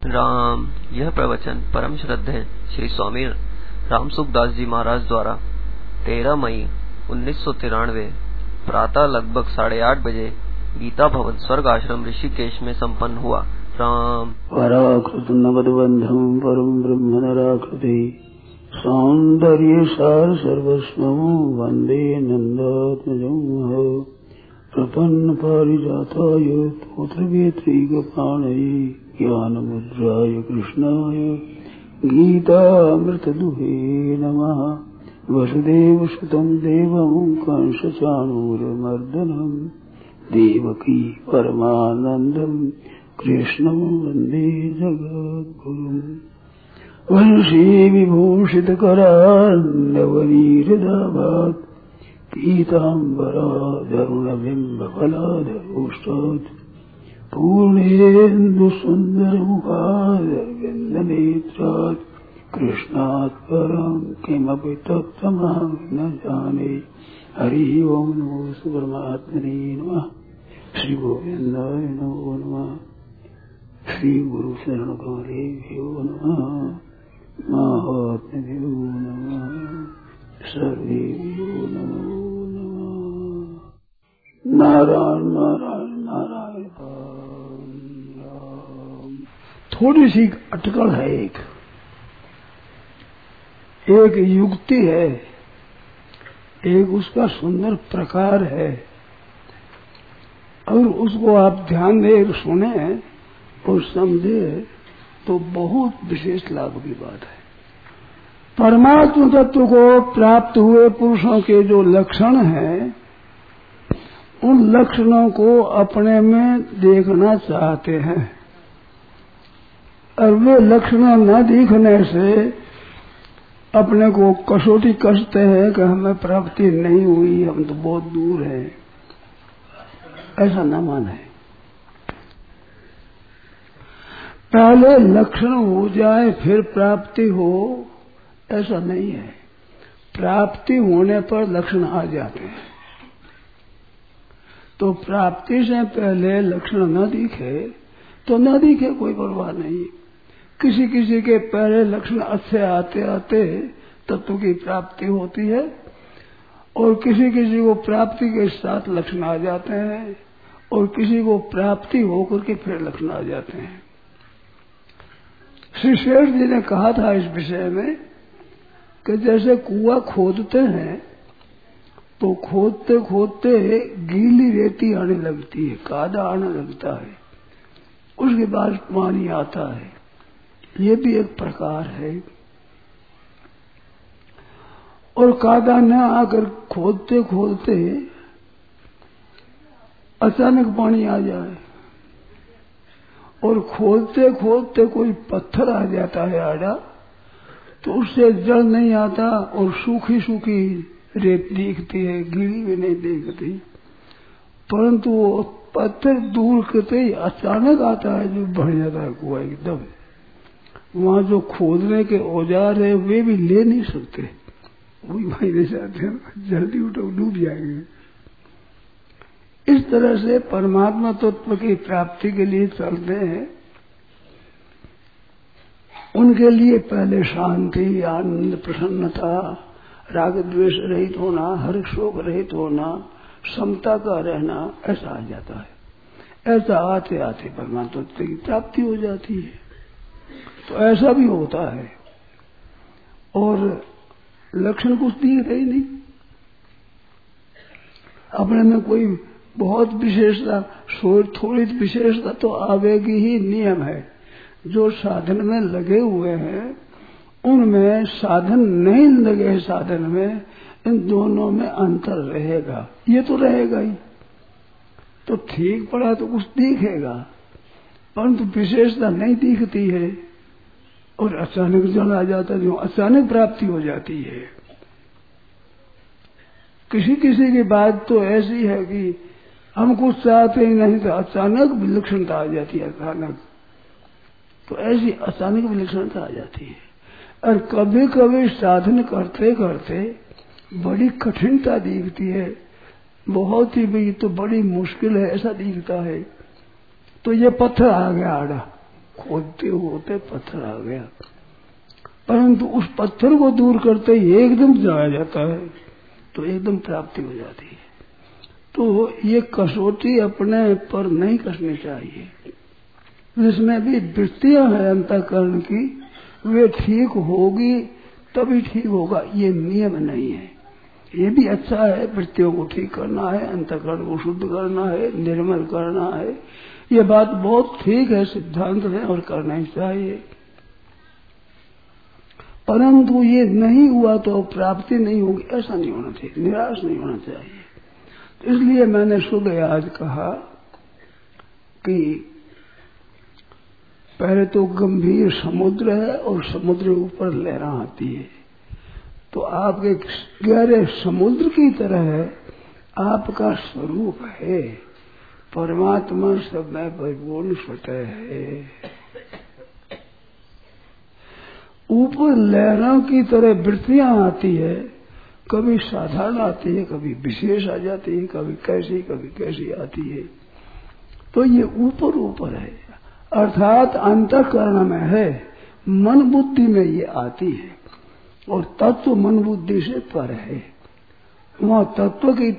राम। यह प्रवचन परम श्रद्धेय श्री स्वामी रामसुखदास जी महाराज द्वारा 13 मई 1993 प्रातः लगभग 8:30 बजे गीता भवन स्वर्ग आश्रम ऋषिकेश में संपन्न हुआ। राम। पराकृतनवद्बन्धं परं ब्रह्म नराकृति सौन्दर्य सार सर्वस्वं वन्दे नन्दात्मजं प्रपन्न पारिजाताय तोत्रवेत्रैकपाणये ज्ञानमुद्राय कृष्णाय गीतामृतदुहे नमः। वसुदेवसुतं देवं कंसचाणूरमर्दनं देवकी परमानन्दं कृष्णं वन्दे जगद्गुरुम्। वंशी विभूषितकरान्नवनीरदाभात् पीताम्बराधरुणबिम्बफलाधरोष्टात् पूर्णेन्दुसुन्दरमुखादरविन्दनेत्रात् कृष्णात् परं किमपि तत्त्वमहं न जाने। हरि ओं नमो परमात्मने नमः। श्री गोविन्दाय नमो नमः। श्री गुरु शरण कमलेभ्यो नमः। महात्म्यो नमः। सर्वेभ्यो नमो नमः। नारायण नारायण नारायण। थोड़ी सी अटकल है। एक युक्ति है, एक उसका सुंदर प्रकार है। और उसको आप ध्यान दे सुने और समझे तो बहुत विशेष लाभ की बात है। परमात्म तत्व को प्राप्त हुए पुरुषों के जो लक्षण हैं, उन लक्षणों को अपने में देखना चाहते हैं। और वे लक्षण न दिखने से अपने को कसौटी कसते हैं कि हमें प्राप्ति नहीं हुई, हम तो बहुत दूर हैं। ऐसा न माने। पहले लक्षण हो जाए फिर प्राप्ति हो, ऐसा नहीं है। प्राप्ति होने पर लक्षण आ जाते हैं। तो प्राप्ति से पहले लक्षण न दिखे तो न दिखे, कोई परवाह नहीं। किसी किसी के पहले लक्षण अच्छे आते आते तत्व की प्राप्ति होती है, और किसी किसी को प्राप्ति के साथ लक्षण आ जाते हैं, और किसी को प्राप्ति होकर के फिर लक्षण आ जाते हैं। श्री शेष जी ने कहा था इस विषय में कि जैसे कुआं खोदते हैं तो खोदते खोदते गीली रेती आने लगती है, कादा आने लगता है, उसके बाद पानी आता है। ये भी एक प्रकार है। और कादा न आकर खोदते खोदते अचानक पानी आ जाए, और खोदते खोदते कोई पत्थर आ जाता है आड़ा, तो उससे जल नहीं आता और सूखी सूखी रेत दिखती है, गीली भी नहीं दिखती। परंतु वो पत्थर दूर करते ही अचानक आता है, जो बढ़ जाता है कुआं एकदम। वहां जो खोदने के औजार है वे भी ले नहीं सकते, वही वहीं ले जाते हैं, जल्दी उठो डूब जाएंगे। इस तरह से परमात्मा तत्व की प्राप्ति के लिए चलते हैं। उनके लिए पहले शांति, आनंद, प्रसन्नता, राग द्वेष रहित होना, हर्ष शोक रहित होना, समता का रहना, ऐसा आ जाता है। ऐसा आते आते परमात्मा तत्व की प्राप्ति हो जाती है। तो ऐसा भी होता है। और लक्षण कुछ दिख रही नहीं, अपने में कोई बहुत विशेषता, थोड़ी विशेषता तो आवेगी ही, नियम है। जो साधन में लगे हुए हैं उनमें, साधन नहीं लगे साधन में, इन दोनों में अंतर रहेगा। ये तो रहेगा ही। तो ठीक पड़ा तो कुछ दिखेगा, परंतु विशेषता नहीं दिखती है, और अचानक जल आ जाता है, जो अचानक प्राप्ति हो जाती है। किसी किसी की बात तो ऐसी है कि हम कुछ चाहते ही नहीं तो अचानक विलक्षणता आ जाती है। अचानक तो ऐसी अचानक विलक्षणता आ जाती है। और कभी कभी साधन करते करते बड़ी कठिनता दिखती है, बहुत ही भी तो बड़ी मुश्किल है, ऐसा दिखता है। तो ये पत्थर आ गया आड़ा, खोदते होते पत्थर आ गया, परंतु उस पत्थर को दूर करते ही एकदम जाया जाता है, तो एकदम प्राप्ति हो जाती है। तो ये कसौटी अपने पर नहीं कसनी चाहिए। जिसमें भी वृत्तियां है अंतःकरण की, वे ठीक होगी तभी ठीक होगा, ये नियम नहीं है। ये भी अच्छा है, वृत्तियों को ठीक करना है, अंतःकरण को शुद्ध करना है, निर्मल करना है, ये बात बहुत ठीक है, सिद्धांत है और करना ही चाहिए। परंतु ये नहीं हुआ तो प्राप्ति नहीं होगी, ऐसा नहीं होना चाहिए, निराश नहीं होना चाहिए। तो इसलिए मैंने सुबह आज कहा कि पहले तो गंभीर समुद्र है और समुद्र ऊपर लहरा आती है, तो आप एक गहरे समुद्र की तरह है, आपका स्वरूप है, परमात्मा सब में परिपूर्ण स्वतः है। ऊपर लहरों की तरह वृत्तियां आती है, कभी साधारण आती है, कभी विशेष आ जाती है, कभी कैसी आती है। तो ये ऊपर ऊपर है, अर्थात अंतःकरण में है, मन बुद्धि में ये आती है, और तत्व मन बुद्धि से पर है। वहां तत्व की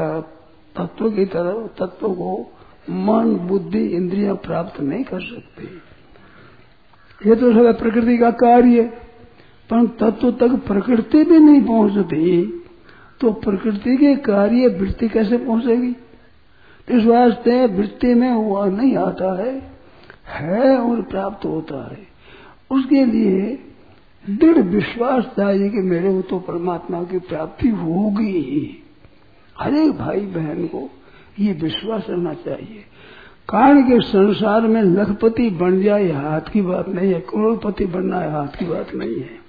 तरह तत्व को मन बुद्धि इंद्रियां प्राप्त नहीं कर सकती। ये तो सब प्रकृति का कार्य है, पर तत्व तक प्रकृति भी नहीं पहुंचती, तो प्रकृति के कार्य वृत्ति कैसे पहुंचेगी? इस वास्ते वृत्ति में हुआ नहीं आता है और प्राप्त होता है। उसके लिए दृढ़ विश्वास चाहिए कि मेरे को तो परमात्मा की प्राप्ति होगी ही। हर एक भाई बहन को ये विश्वास रहना चाहिए। कारण के संसार में लखपति बन जाए हाथ की बात नहीं है, करोड़पति बनना है हाथ की बात नहीं है,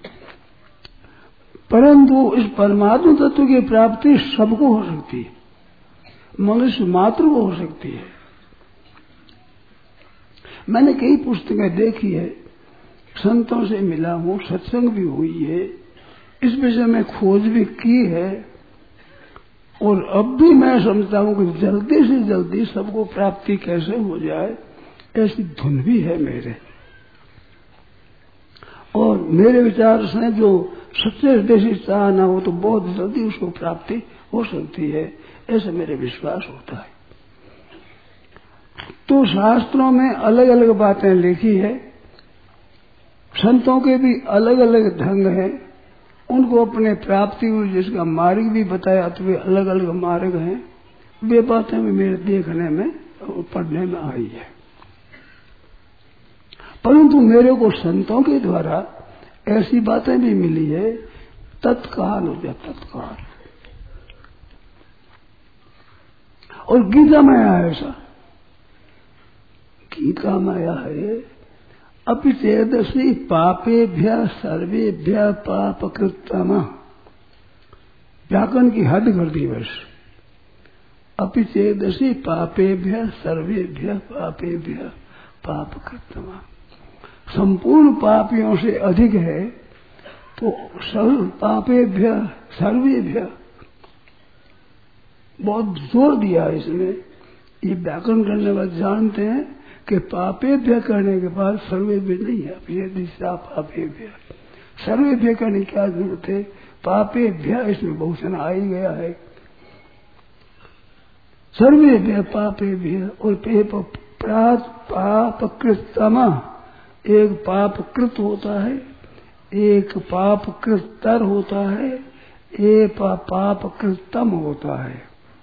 परंतु इस परमात्मा तत्व की प्राप्ति सबको हो सकती है, मनुष्य मात्र को हो सकती है। मैंने कई पुस्तकें देखी है, संतों से मिला हूं, सत्संग भी हुई है, इस विषय में खोज भी की है, और अब भी मैं समझता हूं कि जल्दी से जल्दी सबको प्राप्ति कैसे हो जाए, ऐसी धुन भी है मेरे। और मेरे विचार से जो सच्चे हृदय से चाह ना हो तो बहुत जल्दी उसको प्राप्ति हो सकती है, ऐसा मेरे विश्वास होता है। तो शास्त्रों में अलग अलग बातें लिखी है, संतों के भी अलग अलग ढंग हैं, उनको अपने प्राप्ति हुई जिसका मार्ग भी बताया, तो वे अलग अलग मार्ग हैं। वे बातें भी मेरे देखने में और पढ़ने में आई है, परंतु मेरे को संतों के द्वारा ऐसी बातें भी मिली है, तत्काल हो जाए तत्काल। और गीता में आया ऐसा, गीता में आया है, अपि चेदसि पापेभ्यः सर्वेभ्यः पापकृत्तमः। व्याकरण की हद कर दी बस। अपि चेदसि पापेभ्यः सर्वेभ्यः पापेभ्यः पापकृत्तमः। संपूर्ण पापियों से अधिक है, तो सर्व पापेभ्यः सर्वेभ्यः बहुत जोर दिया है इसमें। ये व्याकरण करने वाले जानते हैं कि पापेभ्य करने के बाद सर्वेभ्य नहीं है, ये दिशा पापेभ्य। सर्वेभ्य करने की क्या जरूरत है? पापेभ्य इसमें बहुवचन आ ही गया है। सर्वेभ्य पापेभ्य, और पापकृतम, एक पापकृत होता है, एक पापकृतर होता है, एक पापकृतम होता है।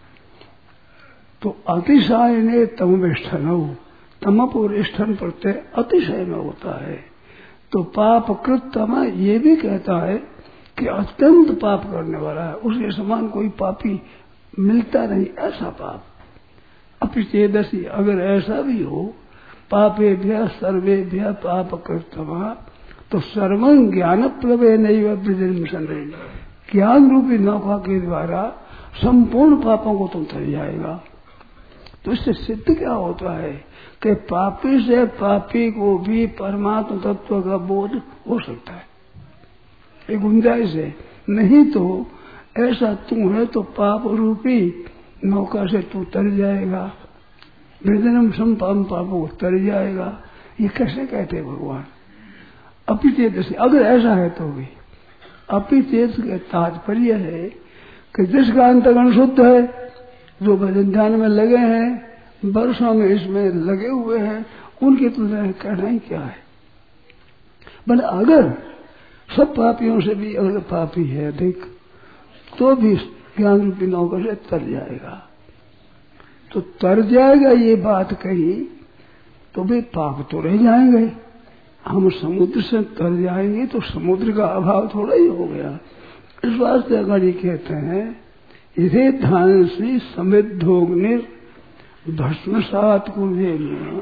तो अतिशय ने तमविष्ठन, तमप और स्थन प्रत्यय अतिशय में होता है। तो पापकृतम ये भी कहता है कि अत्यंत पाप करने वाला है, उसके समान कोई पापी मिलता नहीं, ऐसा पाप। अपिचेदसी, अगर ऐसा भी हो, पापेभ्य सर्वेभ्य पापकृतम, तो सर्वं ज्ञान प्लवे नैव ब्रजन्मिशन, ज्ञान रूपी नौका के द्वारा संपूर्ण पापों को तुम तर जाएगा। तो इससे सिद्ध क्या होता है कि पापी से पापी को भी परमात्मा तत्व का बोध हो सकता है, एक गुंजाइश है। नहीं तो ऐसा तू है तो पाप रूपी नौका से तू तर जाएगा, मृदनम संपाम पापों को तर जाएगा। ये कैसे कहते हैं भगवान? अपिचेत से, अगर ऐसा है तो भी अपिचेत का तात्पर्य है कि जिसका अंतःकरण शुद्ध है, जो भजन ध्यान में लगे हैं, वर्षों में इसमें लगे हुए हैं, उनकी तुलना में कहना ही क्या है। बट अगर सब पापियों से भी अगर पापी है अधिक, तो भी ज्ञान रूपी नौका से तर जाएगा। तो तर जाएगा ये बात कही तो भी पाप तो रह जाएंगे। हम समुद्र से तर जाएंगे तो समुद्र का अभाव थोड़ा ही हो गया। इस वास्ते अगर ये कहते हैं इसे ध्यान से समिद्धोग्निर भस्मसात कुंजे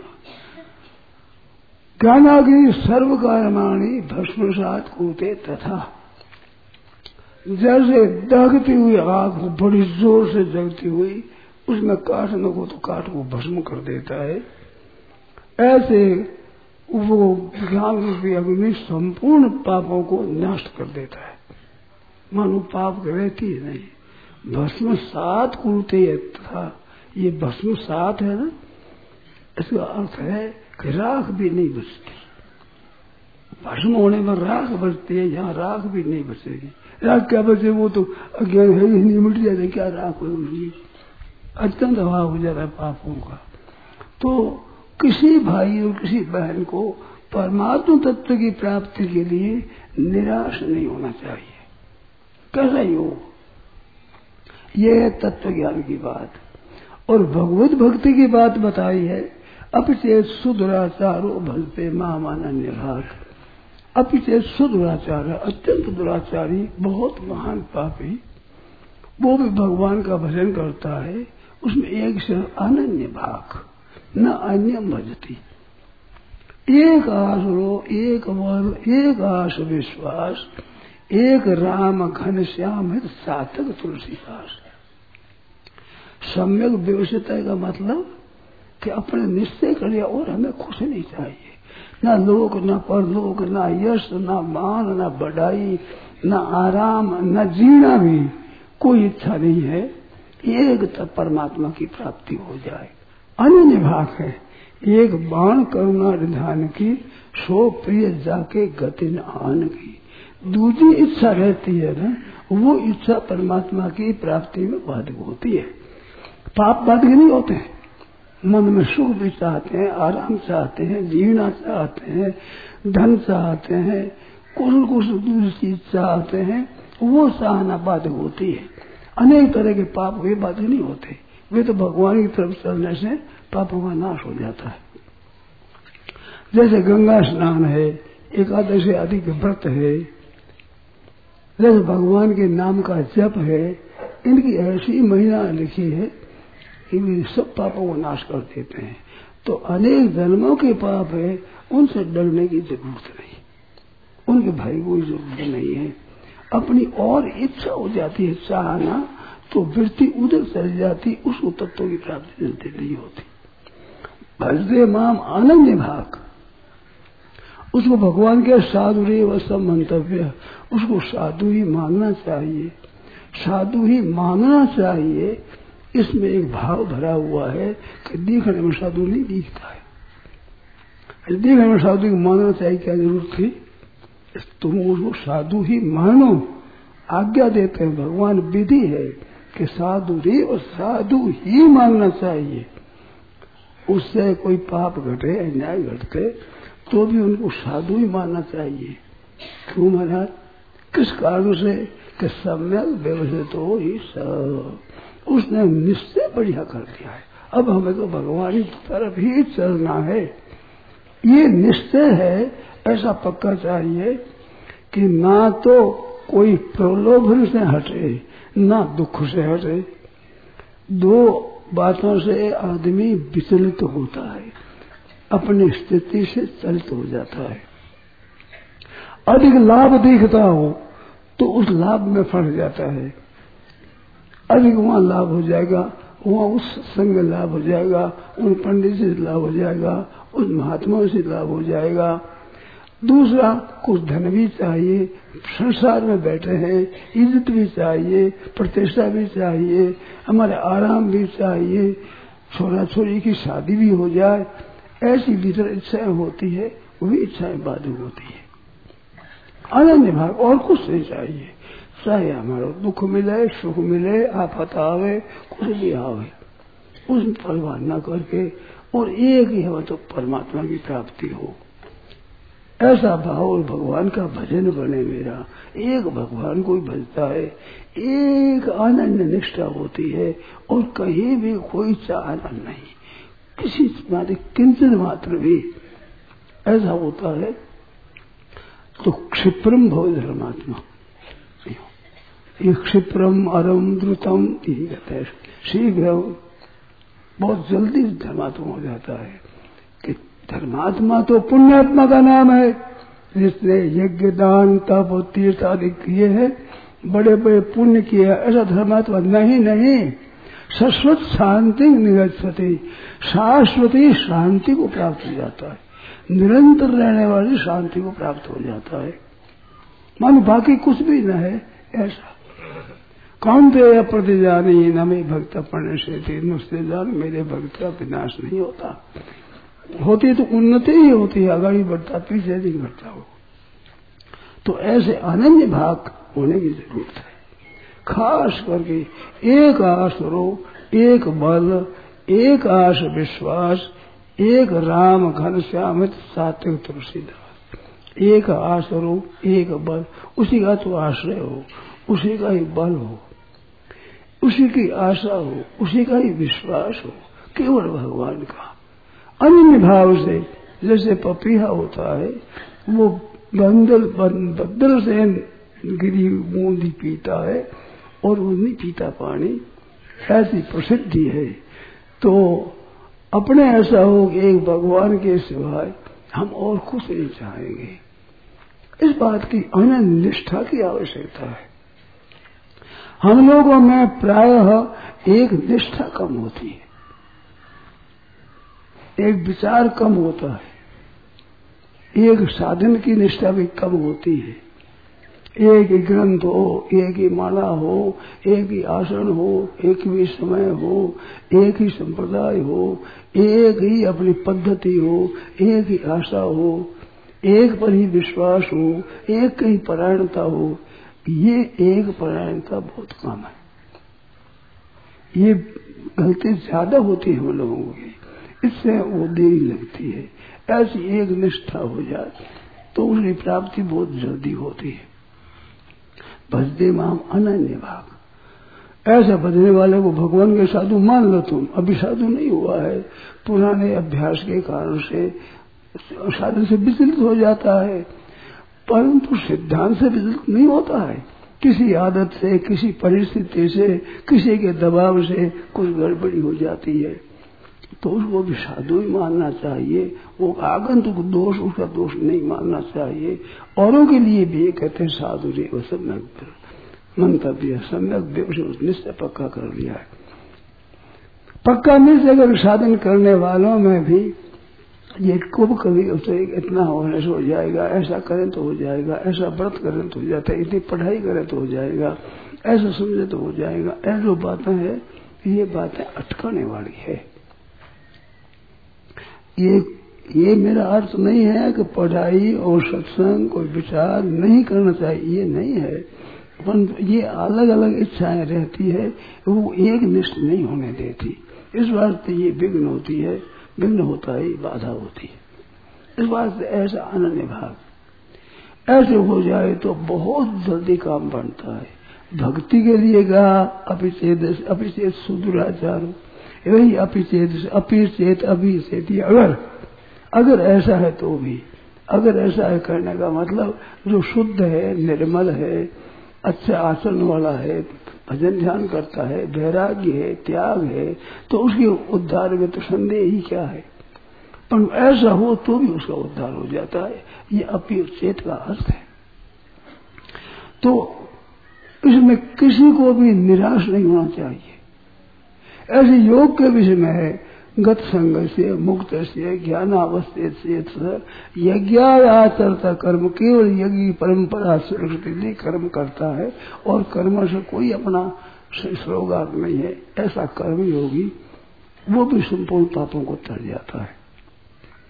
ज्ञानाग्नि सर्वकार्यमाणी भस्मसात कुते, तथा जैसे दहती हुई आग बड़ी जोर से जगती हुई, उसमें काटने को तो काट को भस्म कर देता है, ऐसे वो ज्ञान रूपी अग्नि संपूर्ण पापों को नष्ट कर देता है। मानो पाप रहती ही नहीं। भस्म सात कुलते था, ये भस्म सात है ना, इसका अर्थ है कि राख भी नहीं बचती। भस्म होने पर राख बचती है, यहाँ राख भी नहीं बचेगी। राख क्या बचे? वो तो अज्ञान है ही नहीं, मिट जाते, क्या राख होगी? अत्यंत अभाव हो जाता है पापों का। तो किसी भाई और किसी बहन को परमात्मा तत्व की प्राप्ति के लिए निराश नहीं होना चाहिए, कैसा ही हो। यह है तत्व ज्ञान की बात। और भगवत भक्ति की बात बताई है, अपिचेत सुदुराचारो भजते महामानन्य भाग। अपिचेत सुदुराचार, अत्यंत दुराचारी, बहुत महान पापी, वो भी भगवान का भजन करता है, उसमें एक से अनन्य भाग, न अन्य भजती। एक आसुरो, एक वर, एक आस विश्वास, एक राम घन श्याम है सातक तुलसीदास। सम्यक व्यवस्थित का मतलब कि अपने निश्चय कर लिया और हमें खुश नहीं चाहिए, ना लोक, ना परलोक, ना यश, ना मान, ना बढ़ाई, ना आराम, ना जीना भी कोई इच्छा नहीं है। एक तब परमात्मा की प्राप्ति हो जाए। अन्य भाग है, एक बाण करुणा निधान की, सो प्रिय जाके गति न आन की। दूसरी इच्छा रहती है ना, वो इच्छा परमात्मा की प्राप्ति में बाधक होती है। पाप बाधक नहीं होते हैं। मन में सुख भी चाहते हैं, आराम चाहते हैं, जीना चाहते हैं, धन चाहते हैं, कुछ दूसरी चीज चाहते हैं, वो चाहना बाधक होती है। अनेक तरह के पाप वे बाधक नहीं होते, वे तो भगवान की तरफ चलने से पापों का नाश हो जाता है। जैसे गंगा स्नान है, एकादशी आदि के व्रत है, जैसे भगवान के नाम का जप है, इनकी ऐसी महिमा लिखी है कि वे सब पापों को नाश कर देते हैं। तो अनेक जन्मों के पाप है, उनसे डरने की जरूरत नहीं, उनके भाई को जरूरत नहीं है। अपनी और इच्छा हो जाती है चाहना, तो वृत्ति उधर चली जाती, उसको तत्व की प्राप्ति जल्दी नहीं होती। भजते माम अनन्य भाग, उसको भगवान के साधु रे व सब मंतव्य, उसको साधु ही मानना चाहिए, साधु ही मानना चाहिए। इसमें एक भाव भरा हुआ है कि दिखने में साधु नहीं दिखता है, दिखने में साधु को मानना चाहिए, क्या जरूरत थी? तुम उसको साधु ही मानो, आज्ञा देते हैं भगवान, विधि है कि साधु रे और साधु ही मानना चाहिए। उससे कोई पाप घटे, अन्याय घटते, तो भी उनको साधु ही मानना चाहिए। क्यों महाराज? किस कारण से? कि सम्यक व्यवस्थित हो ही सब, उसने निश्चय बढ़िया कर दिया है। अब हमें तो भगवान की तरफ ही चलना है, ये निश्चय है। ऐसा पक्का चाहिए कि ना तो कोई प्रलोभन से हटे, ना दुख से हटे। दो बातों से आदमी विचलित होता है, अपनी स्थिति से चलित हो जाता है। अधिक लाभ दिखता हो तो उस लाभ में फंस जाता है, अधिक वहां लाभ हो जाएगा, वहां उस संग लाभ हो जाएगा, उन पंडित से लाभ हो जाएगा, उस महात्माओं से लाभ हो जाएगा। दूसरा, कुछ धन भी चाहिए, संसार में बैठे हैं, इज्जत भी चाहिए, प्रतिष्ठा भी चाहिए, हमारे आराम भी चाहिए, छोरा छोरी की शादी भी हो जाए, ऐसी भीतर इच्छाएं होती है, वही इच्छाएं बाधिक होती है। अनन्य भाव, और कुछ नहीं चाहिए। चाहे हमारा दुख मिले, सुख मिले, आफत आवे, कुछ भी आवे, उसमें परवाह न करके और एक ही हो तो परमात्मा की प्राप्ति हो, ऐसा भाव और भगवान का भजन बने मेरा। एक भगवान को ही भजता है, एक अनन्य निष्ठा होती है और कहीं भी कोई चाहना नहीं, किसी मात्र किंचन मात्र भी ऐसा होता है तो क्षिप्रम भव धर्मात्मा। ये क्षिप्रम अरम द्रुतम यही कहते हैं, शीघ्र बहुत जल्दी धर्मात्मा हो जाता है। कि धर्मात्मा तो पुण्यात्मा का नाम है, जिसने यज्ञ दान तप और तीर्थ आदि किए हैं, बड़े बड़े पुण्य किए, ऐसा धर्मात्मा नहीं। शाश्वत शांति निगच्छति, शाश्वती शांति को प्राप्त हो जाता है, निरंतर रहने वाली शांति को प्राप्त हो जाता है। मानो बाकी कुछ भी न है ऐसा। कौनते प्रतिजानी न में भक्त पढ़ने से नुस्ते जान, मेरे भक्त का विनाश नहीं होता, होती तो उन्नति ही होती है, आगे बढ़ता पीछे नहीं बढ़ता हो। तो ऐसे अनन्य भाग होने की जरूरत है। खास करके एक आस रो, एक बल, एक आश विश्वास, एक राम घन श्याम सात्विक तुलसीदास। एक आस रो, एक बल, उसी का तो आश्रय हो, उसी का ही बल हो, उसी की आशा हो, उसी का ही विश्वास हो, केवल भगवान का। अनन्य भाव से, जैसे पपीहा होता है, वो बदल से गिरी बूंदी पीता है और वो नहीं पीता पानी, ऐसी प्रसिद्धि है। तो अपने ऐसा हो कि एक भगवान के सिवाय हम और कुछ नहीं चाहेंगे, इस बात की अनन्य निष्ठा की आवश्यकता है। हम लोगों में प्रायः एक निष्ठा कम होती है, एक विचार कम होता है, एक साधन की निष्ठा भी कम होती है। एक ही ग्रंथ हो, एक ही माला हो, एक ही आसन हो, एक ही समय हो, एक ही संप्रदाय हो, एक ही अपनी पद्धति हो, एक ही आशा हो, एक पर ही विश्वास हो, एक ही परायणता हो। ये एक परायणता बहुत कम है, ये गलती ज्यादा होती है हम लोगों की, इससे वो देरी लगती है। ऐसी एक निष्ठा हो जाए तो उसकी प्राप्ति बहुत जल्दी होती है। भजते माम अनन्य भाग, ऐसे भजने वाले को भगवान के साधु मान लो तुम। अभी साधु नहीं हुआ है, पुराने अभ्यास के कारण से साधु से विचलित हो जाता है, परंतु सिद्धांत से विचलित नहीं होता है। किसी आदत से, किसी परिस्थिति से, किसी के दबाव से कुछ गड़बड़ी हो जाती है तो उसको भी साधु ही मानना चाहिए। वो आगंतुक दोष, उसका दोष नहीं मानना चाहिए। औरों के लिए भी ये कहते हैं साधु रे वो सम्यक मंतव्य, सम्यक निश्चय पक्का कर लिया है। पक्का निश्चय अगर साधन करने वालों में भी ये खूब कभी उसे इतना होने से हो जाएगा, ऐसा करें तो हो जाएगा, ऐसा व्रत करें तो हो जाता है, इतनी पढ़ाई करें तो हो जाएगा, ऐसा समझे तो हो जाएगा, ऐसी बातें हैं, ये बातें अटकाने वाली है। ये मेरा अर्थ नहीं है कि पढ़ाई और सत्संग कोई विचार नहीं करना चाहिए, ये नहीं है, परंतु ये अलग अलग इच्छाएं रहती है, वो एक निष्ठ नहीं होने देती। इस बात से ये विघ्न होती है, विघ्न होता है, बाधा होती है। इस बात से ऐसा अनन्य भाग ऐसे हो जाए तो बहुत जल्दी काम बनता है। भक्ति के लिए कहा अपिचेत सुदुराचार, वही अपिचेत अगर ऐसा है तो भी, अगर ऐसा है करने का मतलब जो शुद्ध है, निर्मल है, अच्छा आचरण वाला है, भजन ध्यान करता है, वैराग्य है, त्याग है, तो उसके उद्धार में तो संदेह ही क्या है। पर ऐसा हो तो भी उसका उद्धार हो जाता है। ये अपिचेत का अर्थ है। तो इसमें किसी को भी निराश नहीं होना चाहिए। ऐसे योग के विषय में है गत संग से मुक्त से ज्ञानावस्थित से यज्ञाचरता कर्म, केवल यज्ञ परंपरा सुरक्षित कर्म करता है और कर्म से कोई अपना सरोगार नहीं है। ऐसा कर्म योगी वो भी संपूर्ण पापों को तर जाता है।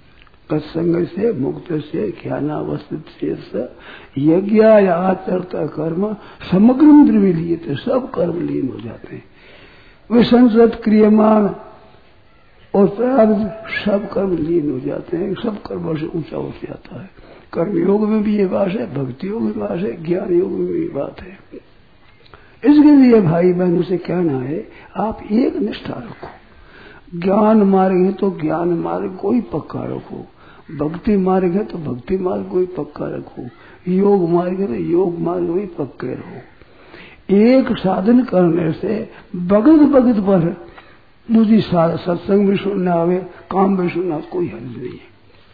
तत्संग से मुक्त से ज्ञानावस्थित से यज्ञ या आचरता कर्म समग्र द्रविलीयत, सब कर्म लीन हो जाते हैं। वे संसद क्रियमान और प्रारब्ध सब कर्म लीन हो जाते हैं, सब कर्मों से ऊंचा हो जाता है। कर्म योग में भी ये बात है, भक्ति योग में बात है, ज्ञान योग में भी बात है। इसके लिए भाई बहनों से कहना है, आप एक निष्ठा रखो। ज्ञान मार्ग है तो ज्ञान मार्ग को ही पक्का रखो, भक्ति मार्ग है तो भक्ति मार्ग को ही पक्का रखो, योग मार्ग है तो योग मार्ग को ही पक्के रहो। एक साधन करने से भगत भगत पर दूसरी सत्संग भी सुनना आवे, काम भी सुनना, कोई हल नहीं है।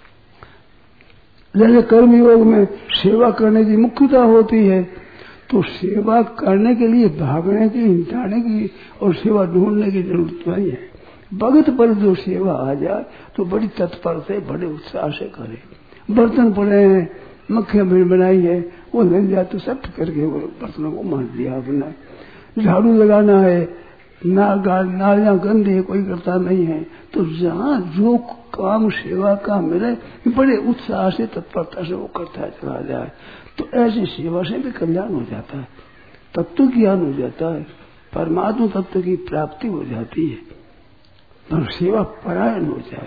जैसे कर्म योग में सेवा करने की मुख्यता होती है, तो सेवा करने के लिए भागने की, हिमटाने की और सेवा ढूंढने की जरूरत नहीं है। भगत पर जो सेवा आ जाए तो बड़ी तत्पर से, बड़े उत्साह से करे। बर्तन पड़े हैं, मक्खियां बनाई है, वो लग जाए तो सब करके वो बर्तनों को मार दिया अपना। झाड़ू लगाना है, नालियां गंदी है, कोई करता नहीं है, तो जहाँ जो काम सेवा का मिले बड़े उत्साह से, तत्परता से वो करता चला जाए, तो ऐसी सेवा से भी कल्याण हो जाता है, तत्व ज्ञान हो जाता है, परमात्मा तत्व की प्राप्ति हो जाती है, और सेवा परायण हो जाए।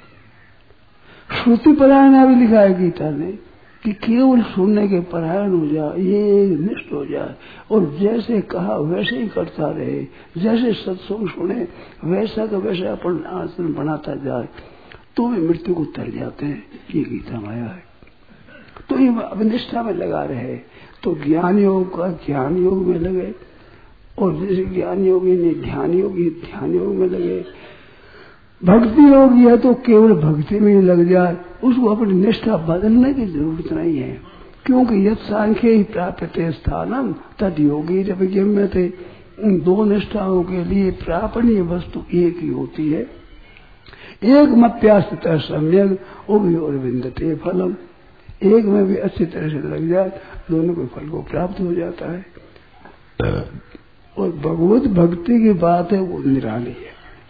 श्रुति परायण भी लिखा है गीता ने कि केवल सुनने के परायण हो जाए, ये निष्ठ हो जाए, और जैसे कहा वैसे ही करता रहे, जैसे सत्संग सुने वैसा का वैसा अपन आचरण बनाता जाए, तो वे मृत्यु को तर जाते हैं। ये गीता माया है। तो ये निष्ठा में लगा रहे, तो ज्ञान योग का ज्ञान योग में लगे, और जैसे ज्ञान योगी ने ध्यान योगी ध्यान योग में लगे। भक्ति योगी है तो केवल भक्ति में ही लग जाए, उसको अपनी निष्ठा बदलने की जरूरत नहीं है, क्योंकि यत् सांख्य ही प्राप्त स्थानम तद योगी जब गम्यते। इन दो निष्ठाओं के लिए प्रापणीय वस्तु एक ही होती है। एक मप्यास्थित सम्यक उभयोर विन्दते फलम, एक में भी अच्छी तरह से लग जाए, दोनों के फल को प्राप्त हो जाता है। और भगवत भक्ति की बात है वो निराली है,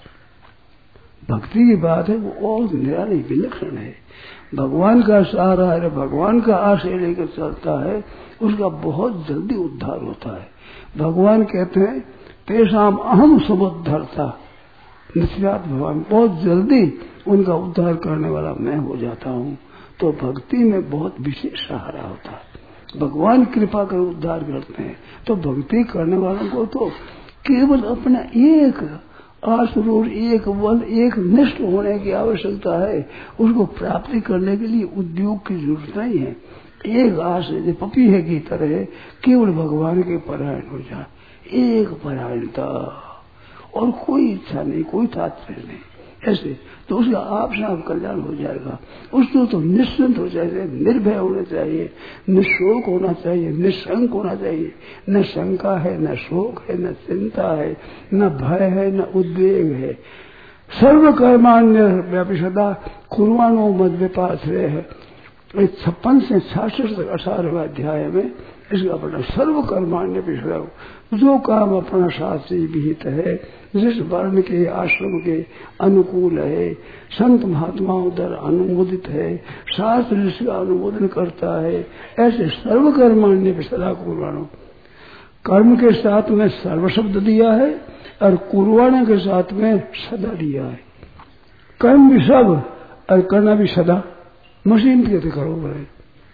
भक्ति की बात है वो और निराली विलक्षण है। भगवान का सहारा है, भगवान का आश्रय लेकर चलता है, उसका बहुत जल्दी उद्धार होता है। भगवान कहते हैं तेषाम अहम समुद्धरता, निश्चित भगवान बहुत जल्दी उनका उद्धार करने वाला मैं हो जाता हूँ। तो भक्ति में बहुत विशेष सहारा होता है, भगवान कृपा कर उद्धार करते हैं। तो भक्ति करने वालों को तो केवल अपना एक आश्रोर, एक बल, एक निष्ठ होने की आवश्यकता है। उसको प्राप्ति करने के लिए उद्योग की जरूरत नहीं है। एक आश्रय पपीहे की तरह केवल भगवान के परायण हो जाए, एक परायणता, और कोई इच्छा नहीं, कोई तात्पर्य नहीं, ऐसे तो उसका आप से आप कल्याण हो जाएगा। उसको तो निश्चिंत हो जाए, निर्भय होना चाहिए, निशोक होना चाहिए, निशंक होना चाहिए। न शंका है, न शोक है, न चिंता है, न भय है, न उद्वेग है। सर्व कर्माण्य व्यापी सदा कुर्वाणो मद विपाश्रय है। 56 से 66 तक 18वें अध्याय में इसका अपना सर्व कर्मान्य पिछड़ा, जो काम अपना शास्त्री विहित है, जिस वर्ण के आश्रम के अनुकूल है, संत महात्माओं द्वारा अनुमोदित है, शास्त्र इसका अनुमोदन करता है, ऐसे सर्व कर्मान्य पिछड़ा कुर्वाणो। कर्म के साथ में सर्व शब्द दिया है और कुर्वाणे के साथ में सदा दिया है। कर्म भी सब और करना भी सदा, मशीन के करो बड़े।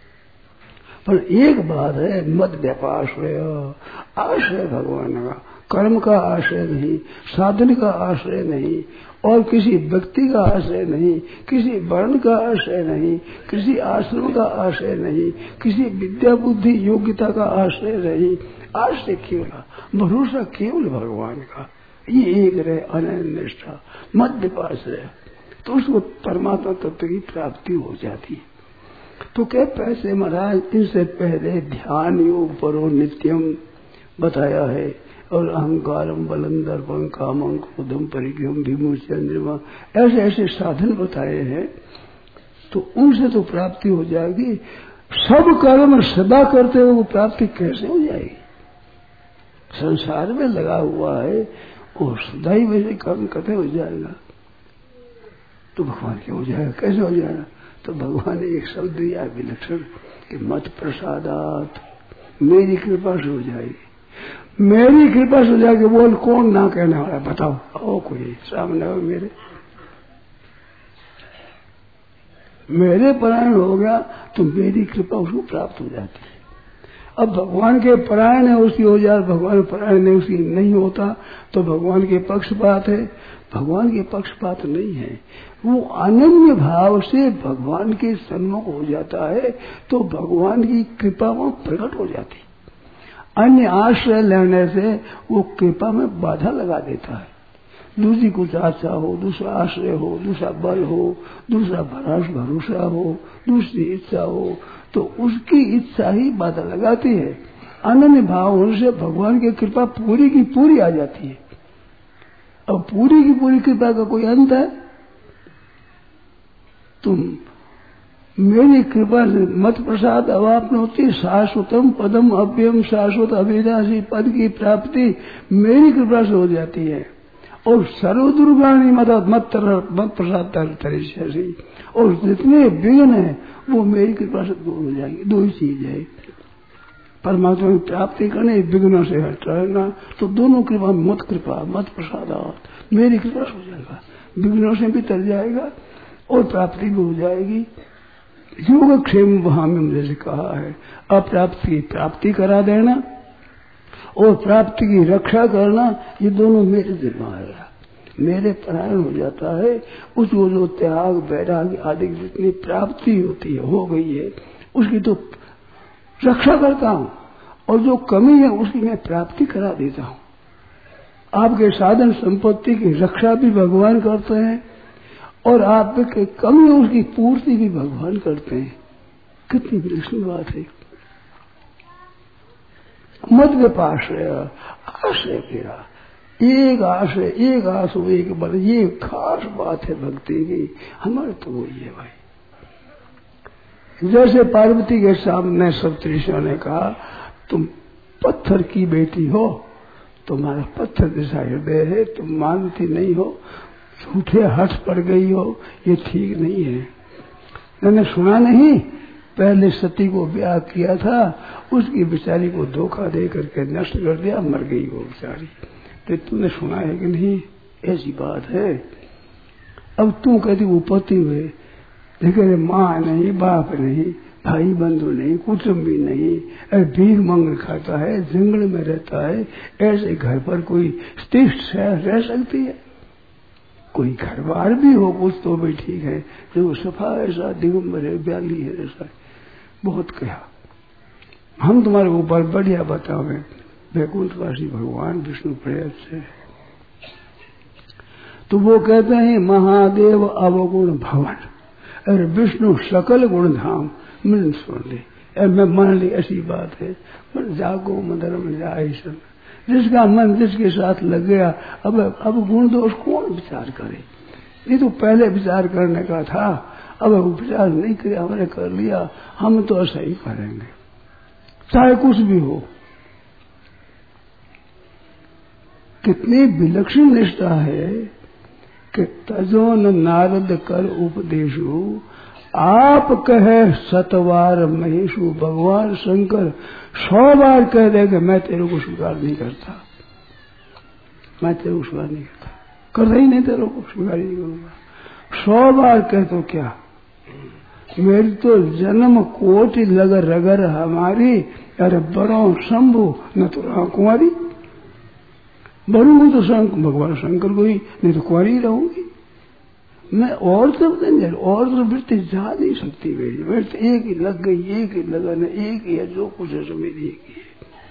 पर एक बात है, मद व्यापाश्रय, आश्रय भगवान का, कर्म का आश्रय नहीं, साधन का आश्रय नहीं, और किसी व्यक्ति का आश्रय नहीं, किसी वर्ण का आश्रय नहीं, किसी आश्रम का आश्रय नहीं, किसी विद्या बुद्धि योग्यता का आश्रय नहीं। आश्रय केवल, भरोसा केवल भगवान का, ये एक रहे अनन्य निष्ठा, मद व्यापाश्रय, तो उसको परमात्मा तत्व की प्राप्ति हो जाती है। तो क्या पैसे महाराज, इससे पहले ध्यान योग परो नित्यम बताया है, और अहंकारम बलम दर्पम कामम क्रोधम परिग्रहम विमुचंद्रमा, ऐसे ऐसे साधन बताए हैं। तो उनसे तो प्राप्ति हो जाएगी। सब कर्म सदा करते हुए वो प्राप्ति कैसे हो जाएगी? संसार में लगा हुआ है और सदा ही वैसे कर्म करते हो जाएगा, तो भगवान क्या हो जाएगा, कैसे हो जाएगा? तो भगवान ने एक शब्द दिया विलक्षण कि मत प्रसादात, मेरी कृपा से हो जाएगी, मेरी कृपा से हो जाएगी। बोल कौन ना कहने वाला, बताओ, आओ कोई सामने हो। मेरे परायण हो गया तो मेरी कृपा उसको प्राप्त हो जाती है। अब भगवान के परायण है उसकी हो जाए, भगवान परायण है उसकी नहीं होता तो भगवान के पक्षपात है। भगवान के पक्षपात नहीं है, वो अनन्य भाव से भगवान के सन्मुख हो जाता है तो भगवान की कृपा वहां प्रकट हो जाती है। अन्य आश्रय लेने से वो कृपा में बाधा लगा देता है। दूसरी कुछ आशा हो, दूसरा आश्रय हो, दूसरा बल हो, दूसरा भरोसा हो, दूसरी इच्छा हो, तो उसकी इच्छा ही बाधा लगाती है। अनन्य भाव होने से भगवान की कृपा पूरी की पूरी आ जाती है। अब पूरी की पूरी कृपा का कोई अंत है? तुम मेरी कृपा से मत प्रसाद अवाप्नोति शाश्वतम पदम अव्ययम, शाश्वत अविनाशी पद की प्राप्ति मेरी कृपा से हो जाती है। और सर्वदुर्गाणी मत प्रसाद तरिष्यसि, और जितने विघ्न है वो मेरी कृपा से दूर हो जाएंगे। दो ही चीज है, परमात्मा की प्राप्ति करने, विघ्नों से हट रहना, तो दोनों कृपा, मत कृपा मत प्रसाद मेरी कृपा से हो जाएगा, विघ्नों से भी तर जाएगा और प्राप्ति भी हो जाएगी। योगक्षेम वहां में जैसे कहा है, अप्राप्ति की प्राप्ति करा देना और प्राप्ति की रक्षा करना, ये दोनों मेरे जिम्मा है। मेरे परायण हो जाता है, उसको जो त्याग वैराग्य आदि जितनी प्राप्ति होती है, हो गई है, उसकी तो रक्षा करता हूं और जो कमी है उसकी मैं प्राप्ति करा देता हूं। आपके साधन संपत्ति की रक्षा भी भगवान करते हैं और आपके कमी है उसकी पूर्ति भी भगवान करते हैं। कितनी विलक्षण बात है। मत व्यपाश्रय, आश्रय तेरा, एक आश्रय, एक आंसू, एक बल, ये खास बात है भक्ति की। हमारे तो वही है भाई। जैसे पार्वती के सामने सप्तऋषियों ने कहा, तुम पत्थर की बेटी हो, तुम्हारा पत्थर जैसा हृदय है, तुम मानती नहीं हो, झूठे हठ पड़ गई हो, ये ठीक नहीं है। मैंने सुना नहीं, पहले सती को ब्याह किया था, उसकी बेचारी को धोखा दे करके नष्ट कर दिया, मर गई वो बेचारी। तो तूने सुना है कि नहीं? ऐसी बात है। अब तू कहती वो पति हुए, लेकिन माँ नहीं, बाप नहीं, भाई बंधु नहीं, कुटुंबी नहीं, भीख मांग खाता है, जंगल में रहता है, ऐसे घर पर कोई स्थिर रह सकती है? कोई घर बार भी हो कुछ तो भी ठीक है, जो सफा ऐसा दिगंबर है, ब्याली है, ऐसा बहुत कहा। हम तुम्हारे ऊपर बढ़िया बतावे, वैकुंठवासी भगवान विष्णु प्रयास से। तो वो कहते हैं महादेव अवगुण भवन, अरे विष्णु सकल गुण धाम। मैंने सुन ली, मैं मान ली, ऐसी बात है। मन जागो मंदिर में जाए सब, जिसका मन जिसके साथ लग गया, अब गुण दोष कौन विचार करे? ये तो पहले विचार करने का था, अब विचार नहीं किया, हमने कर लिया, हम तो ऐसा ही करेंगे चाहे कुछ भी हो। कितनी विलक्षण निष्ठा है कि तजो न नारद कर उपदेशु, आप कहे सतवार महेशु। भगवान शंकर 100 बार कह दे कि मैं तेरे को स्वीकार नहीं करता, मैं तेरे को स्वीकार नहीं करता, करता ही नहीं, तेरे को स्वीकार नहीं करूंगा। 100 बार कह तो क्या, मेरी तो जन्म कोटि लग रगर हमारी, अरे बरो शंभु न तो रहा कुंवारी। बनूंगी तो भगवान शंकर को ही, नहीं तो कुंवारी ही रहूंगी मैं। और सब नहीं, और तो वृत्ति जा नहीं सकती मेरी, वृत्ति एक ही लग गई, एक ही लगन है, एक ही है, जो कुछ है सो मेरी एक ही है।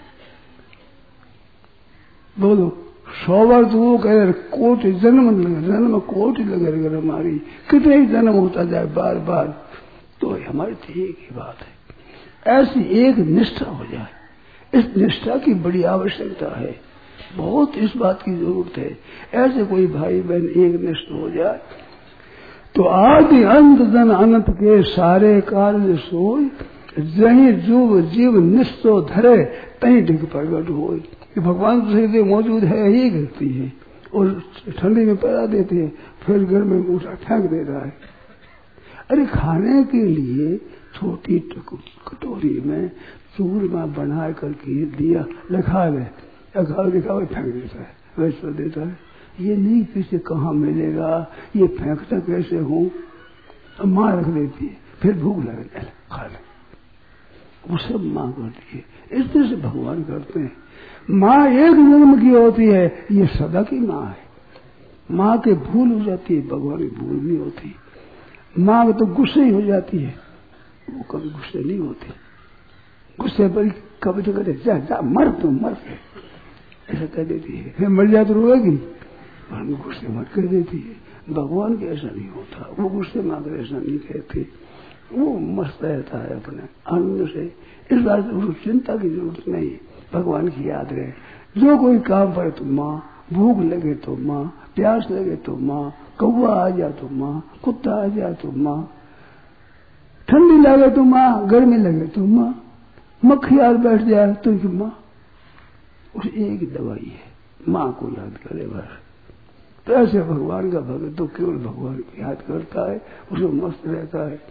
बोलो 100 बार तो वो कह रहे कोटि जन्म कोटि लगे अगर हमारी, कितने ही जन्म होता जाए बार बार, तो हमारी तो एक ही बात है। ऐसी एक निष्ठा हो जाए, इस निष्ठा की बड़ी आवश्यकता है, बहुत इस बात की जरूरत है। ऐसे कोई भाई बहन एक निष्ठ हो जाए तो आदि अंत जन अनंत के सारे कार्य सोई, जही जुव जीव निश्चो धरे तही डिग प्रगट हो। भगवान तो मौजूद है ही करती है, और ठंडी में पैदा देते हैं, फिर घर में उठा फेंक देता है। अरे खाने के लिए छोटी कटोरी में चूरमा बना करके दिया, लिखा है, लिखा हुआ फेंक देता है, वैसा देता है। ये नहीं पीछे कहाँ मिलेगा, ये फेंकता कैसे हूँ। माँ रख देती है, फिर भूख लगे खा ले, वो सब माँ करती है। इस तरह से भगवान करते हैं। माँ एक जन्म की होती है, ये सदा की माँ है। माँ के भूल हो जाती है, भगवान की भूल नहीं होती। माँ तो गुस्से ही हो जाती है, वो कभी गुस्से नहीं होती। गुस्से पर कभी तो कहते जा जा मर तू मर, ऐसा कह देती है। फिर मर जा तो रोएगी, गुस्से मत कर देती है। भगवान के ऐसा नहीं होता, वो गुस्से में आकर ऐसा नहीं कहते, वो मस्त रहता है अपने आनंद से। इस बात से उसको चिंता की जरूरत नहीं, भगवान की याद रहे। जो कोई काम पड़े तो माँ, भूख लगे तो माँ, प्यास लगे तो माँ, कौवा आ जाए तो माँ, कुत्ता आ जाए तो माँ, ठंडी लगे तो माँ, गर्मी लगे तो माँ, मक्खी आ बैठ जाए तो माँ। उस एक दवाई है, माँ को याद करे बस। तो ऐसे भगवान का भक्त तो केवल भगवान को याद करता है, उसको मस्त रहता है।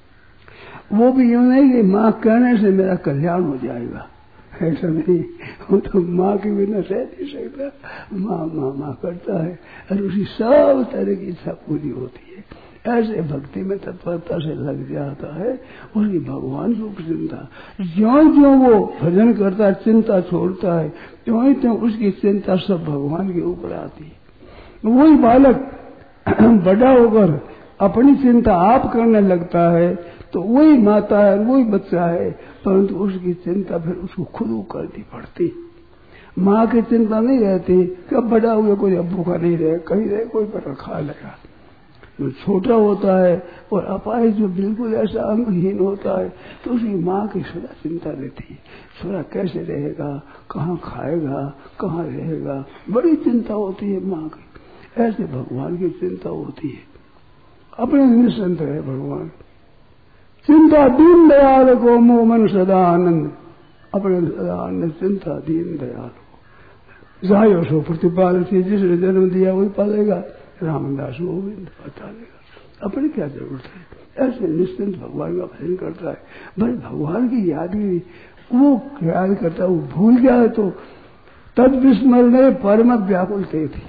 वो भी यूं नहीं कि माँ कहने से मेरा कल्याण हो जाएगा, ऐसा नहीं। वो तो माँ के बिना रह नहीं सकता, माँ माँ माँ करता है और उसकी सब तरह की इच्छा पूरी होती है। ऐसे भक्ति में तत्परता से लग जाता है, उसकी भगवान की चिंता। ज्यों ज्यों वो भजन करता है, चिंता छोड़ता है, त्यों ही त्यों उसकी चिंता सब भगवान के ऊपर आती है। वही बालक बड़ा होकर अपनी चिंता आप करने लगता है, तो वही माता है, वही बच्चा है, परंतु उसकी चिंता फिर उसको खुद करनी पड़ती। माँ की चिंता नहीं रहती कि अब बड़ा हुआ कोई अब्बू का नहीं रहे, कहीं रहे कोई पर खा लेगा। जो छोटा होता है और अपाहिज जो बिल्कुल ऐसा अंगहीन होता है, तो उसकी माँ की सदा चिंता रहती है, छोरा कैसे रहेगा, कहाँ खाएगा, कहाँ रहेगा, बड़ी चिंता होती है माँ की। ऐसे भगवान की चिंता होती है, अपने निश्चिंत है भगवान। चिंता दीन दयाल को मोह मन सदा आनंद, अपने सदा आनंद चिंता दीन दयाल को जायो सो प्रतिपाल थी, जिसने जन्म दिया वही पालेगा, रामदास गोविंद पता लेगा। अपनी क्या जरूरत है, ऐसे निश्चिंत भगवान का भजन करता है। भाई भगवान की याद भी वो याद करता है, वो भूल गया है तो तद विस्मरणे परम व्याकुल थे थी,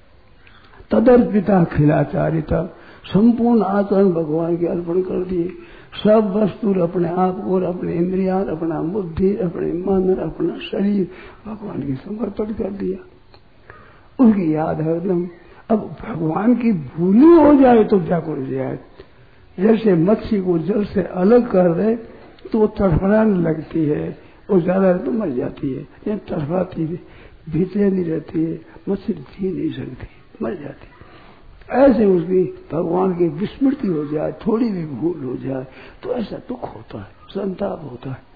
तदर्पिता खिलाचारिता, संपूर्ण आचरण भगवान के अर्पण कर दिए। सब वस्तु अपने आप और अपने इंद्रियां, अपना बुद्धि, अपने मन, अपना शरीर भगवान की समर्पण कर दिया। उसकी याद है एकदम। अब भगवान की भूली हो जाए तो व्याकुल हो जाए। जैसे मच्छी को जल से अलग कर दे तो वो तड़फड़ाने लगती है, और ज्यादा तो मर जाती है। ये तड़फड़ाती भीतर नहीं रहती है, मच्छी जी नहीं सकती, मर जाती। ऐसे उसकी भगवान की विस्मृति हो जाए, थोड़ी भी भूल हो जाए तो ऐसा दुख होता है, संताप होता है।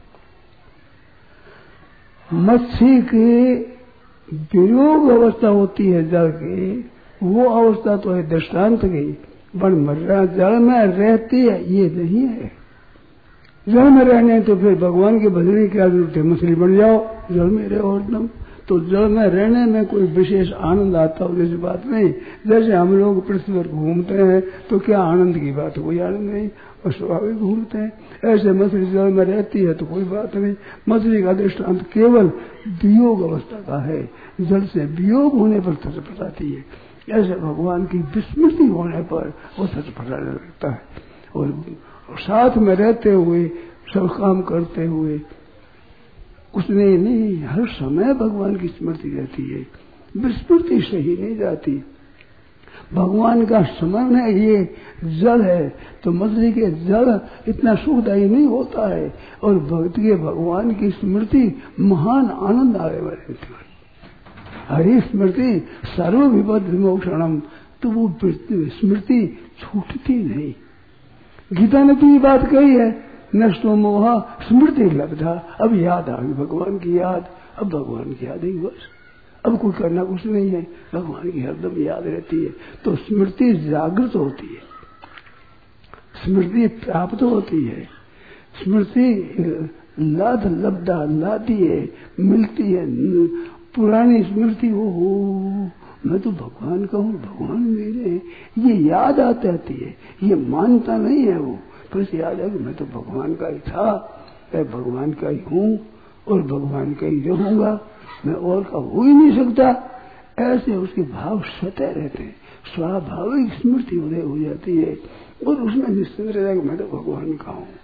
मच्छी की वियोग अवस्था होती है जल की, वो अवस्था तो है दृष्टांत की, बन मर्रा जल में रहती है ये नहीं है। जल में रहने तो फिर भगवान के भजन की क्या जरूरत है, मछली बन जाओ जल में रहो एकदम। तो जल में रहने में कोई विशेष आनंद आता हो जैसी बात नहीं। जैसे हम लोग पृथ्वी पर घूमते हैं तो क्या आनंद की बात, कोई आनंद नहीं, और स्वाभाविक घूमते हैं। ऐसे मछली जल में रहती है तो कोई बात नहीं। मछली का दृष्टांत केवल वियोग अवस्था का है, जल से वियोग होने पर तत्परताती है। ऐसे भगवान की विस्मृति होने पर वो तत्परताने लगता है, और साथ में रहते हुए सब काम करते हुए उसमें नहीं, हर समय भगवान की स्मृति रहती है, विस्मृति से ही नहीं जाती। भगवान का स्मरण है, ये जल है तो मछली के जल इतना सुखदायी नहीं होता है, और भक्त के भगवान की स्मृति महान आनंद आने वाली है। हरि स्मृति सर्व विपद विमोक्षणम, तो वो स्मृति छूटती नहीं। गीता ने तो ये बात कही है, नष्टो मोहा स्मृति लब्धा। अब याद आ गई भगवान की याद, अब भगवान की याद ही बस, अब कोई करना कुछ नहीं है, भगवान की हरदम याद रहती है। तो स्मृति जागृत होती है, स्मृति प्राप्त होती है, स्मृति लाद लब्धा लाती है, मिलती है। पुरानी स्मृति हो मैं तो भगवान का हूँ, भगवान मेरे हैं, ये याद आती है, ये मानता नहीं है वो, बस याद है कि मैं तो भगवान का ही था, मैं भगवान का ही हूँ और भगवान का ही रहूंगा, मैं और का हो ही नहीं सकता। ऐसे उसके भाव सतह रहते हैं, स्वाभाविक स्मृति उदय हो जाती है और उसमें निश्चित रहता है कि मैं तो भगवान का हूँ।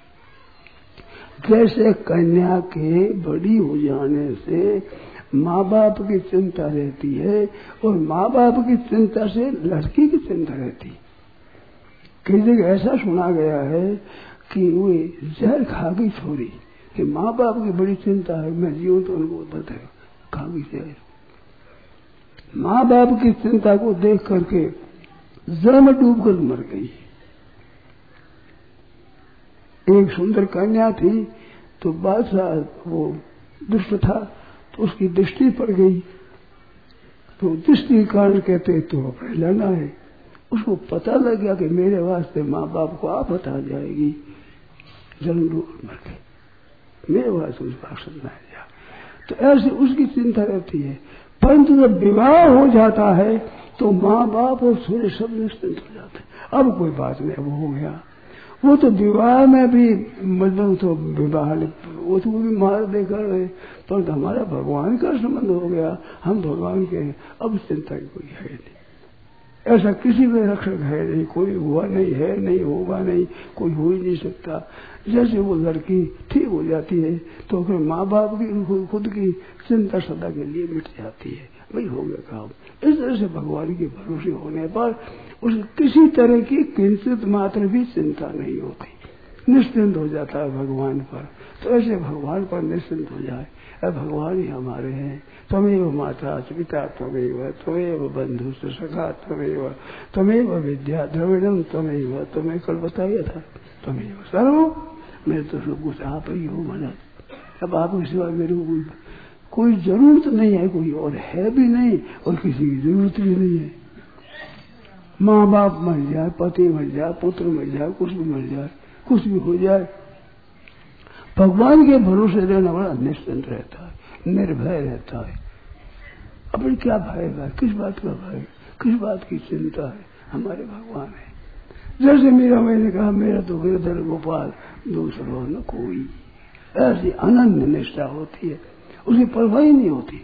जैसे कन्या के बड़ी हो जाने से माँ बाप की चिंता रहती है और माँ बाप की चिंता से लड़की की चिंता रहती। कई जगह ऐसा सुना गया है कि वे जहर खा गई छोरी, कि माँ बाप की बड़ी चिंता है, मैं जीऊं तो उनको बताए खा गई जहर। माँ बाप की चिंता को देख करके जल में डूब कर मर गई। एक सुंदर कन्या थी तो बादशाह वो दुष्ट था तो उसकी दृष्टि पड़ गई, तो दृष्टि के कारण कहते तो अपने लड़ना है। उसको पता लग गया कि मेरे वास्ते माँ बाप को आफत आ जाएगी, जल डूब मर गई, मेरे वास्ते उस भाषण में आ गया। तो ऐसे उसकी चिंता रहती है। परंतु जब विवाह हो जाता है तो माँ बाप और सूर्य सब निश्चिंत हो जाते हैं। अब कोई बात नहीं, अब हो गया। वो तो विवाह में भी मतलब तो विवाह वो तो भी मार देकर रहे, परंतु हमारा भगवान का संबंध हो गया, हम भगवान के हैं, अब चिंता की कोई है नहीं। ऐसा किसी में रक्षक है नहीं, कोई हुआ नहीं है, नहीं होगा नहीं, कोई हो ही नहीं सकता। जैसे वो लड़की ठीक हो जाती है तो फिर माँ बाप की खुद की चिंता सदा के लिए मिट जाती है, वही हो गया काम। इस तरह से भगवान के भरोसे होने पर उसे किसी तरह की किंचित मात्र भी चिंता नहीं होती, निश्चिंत हो जाता है भगवान पर। तो ऐसे भगवान पर निश्चिंत हो जाए, भगवान ही हमारे हैं। त्वमेव माता पिता त्वमेव, त्वमेव बंधु सखा त्वमेव, त्वमेव विद्या द्रविणम त्वमेव, तुम्हें कल बताया था त्वमेव सर्व, मैं तो सब कुछ आप ही हो महाराज। अब आपके सिवा मेरे को कोई जरूरत नहीं है, कोई और है भी नहीं और किसी की जरूरत भी नहीं है। माँ बाप मर जाए, पति मर जाए, पुत्र मर जाए, कुछ भी मर जाए, कुछ भी हो जाए, भगवान के भरोसे रहना बड़ा निश्चिंत रहता है, निर्भय रहता है। अपने क्या भय है, किस बात का भय, किस बात की चिंता है, हमारे भगवान है। जैसे मेरा मैंने कहा मेरा तो गिरधर गोपाल दूसरा न कोई, ऐसी अनन्य निष्ठा होती है, उसे परवाह ही नहीं होती।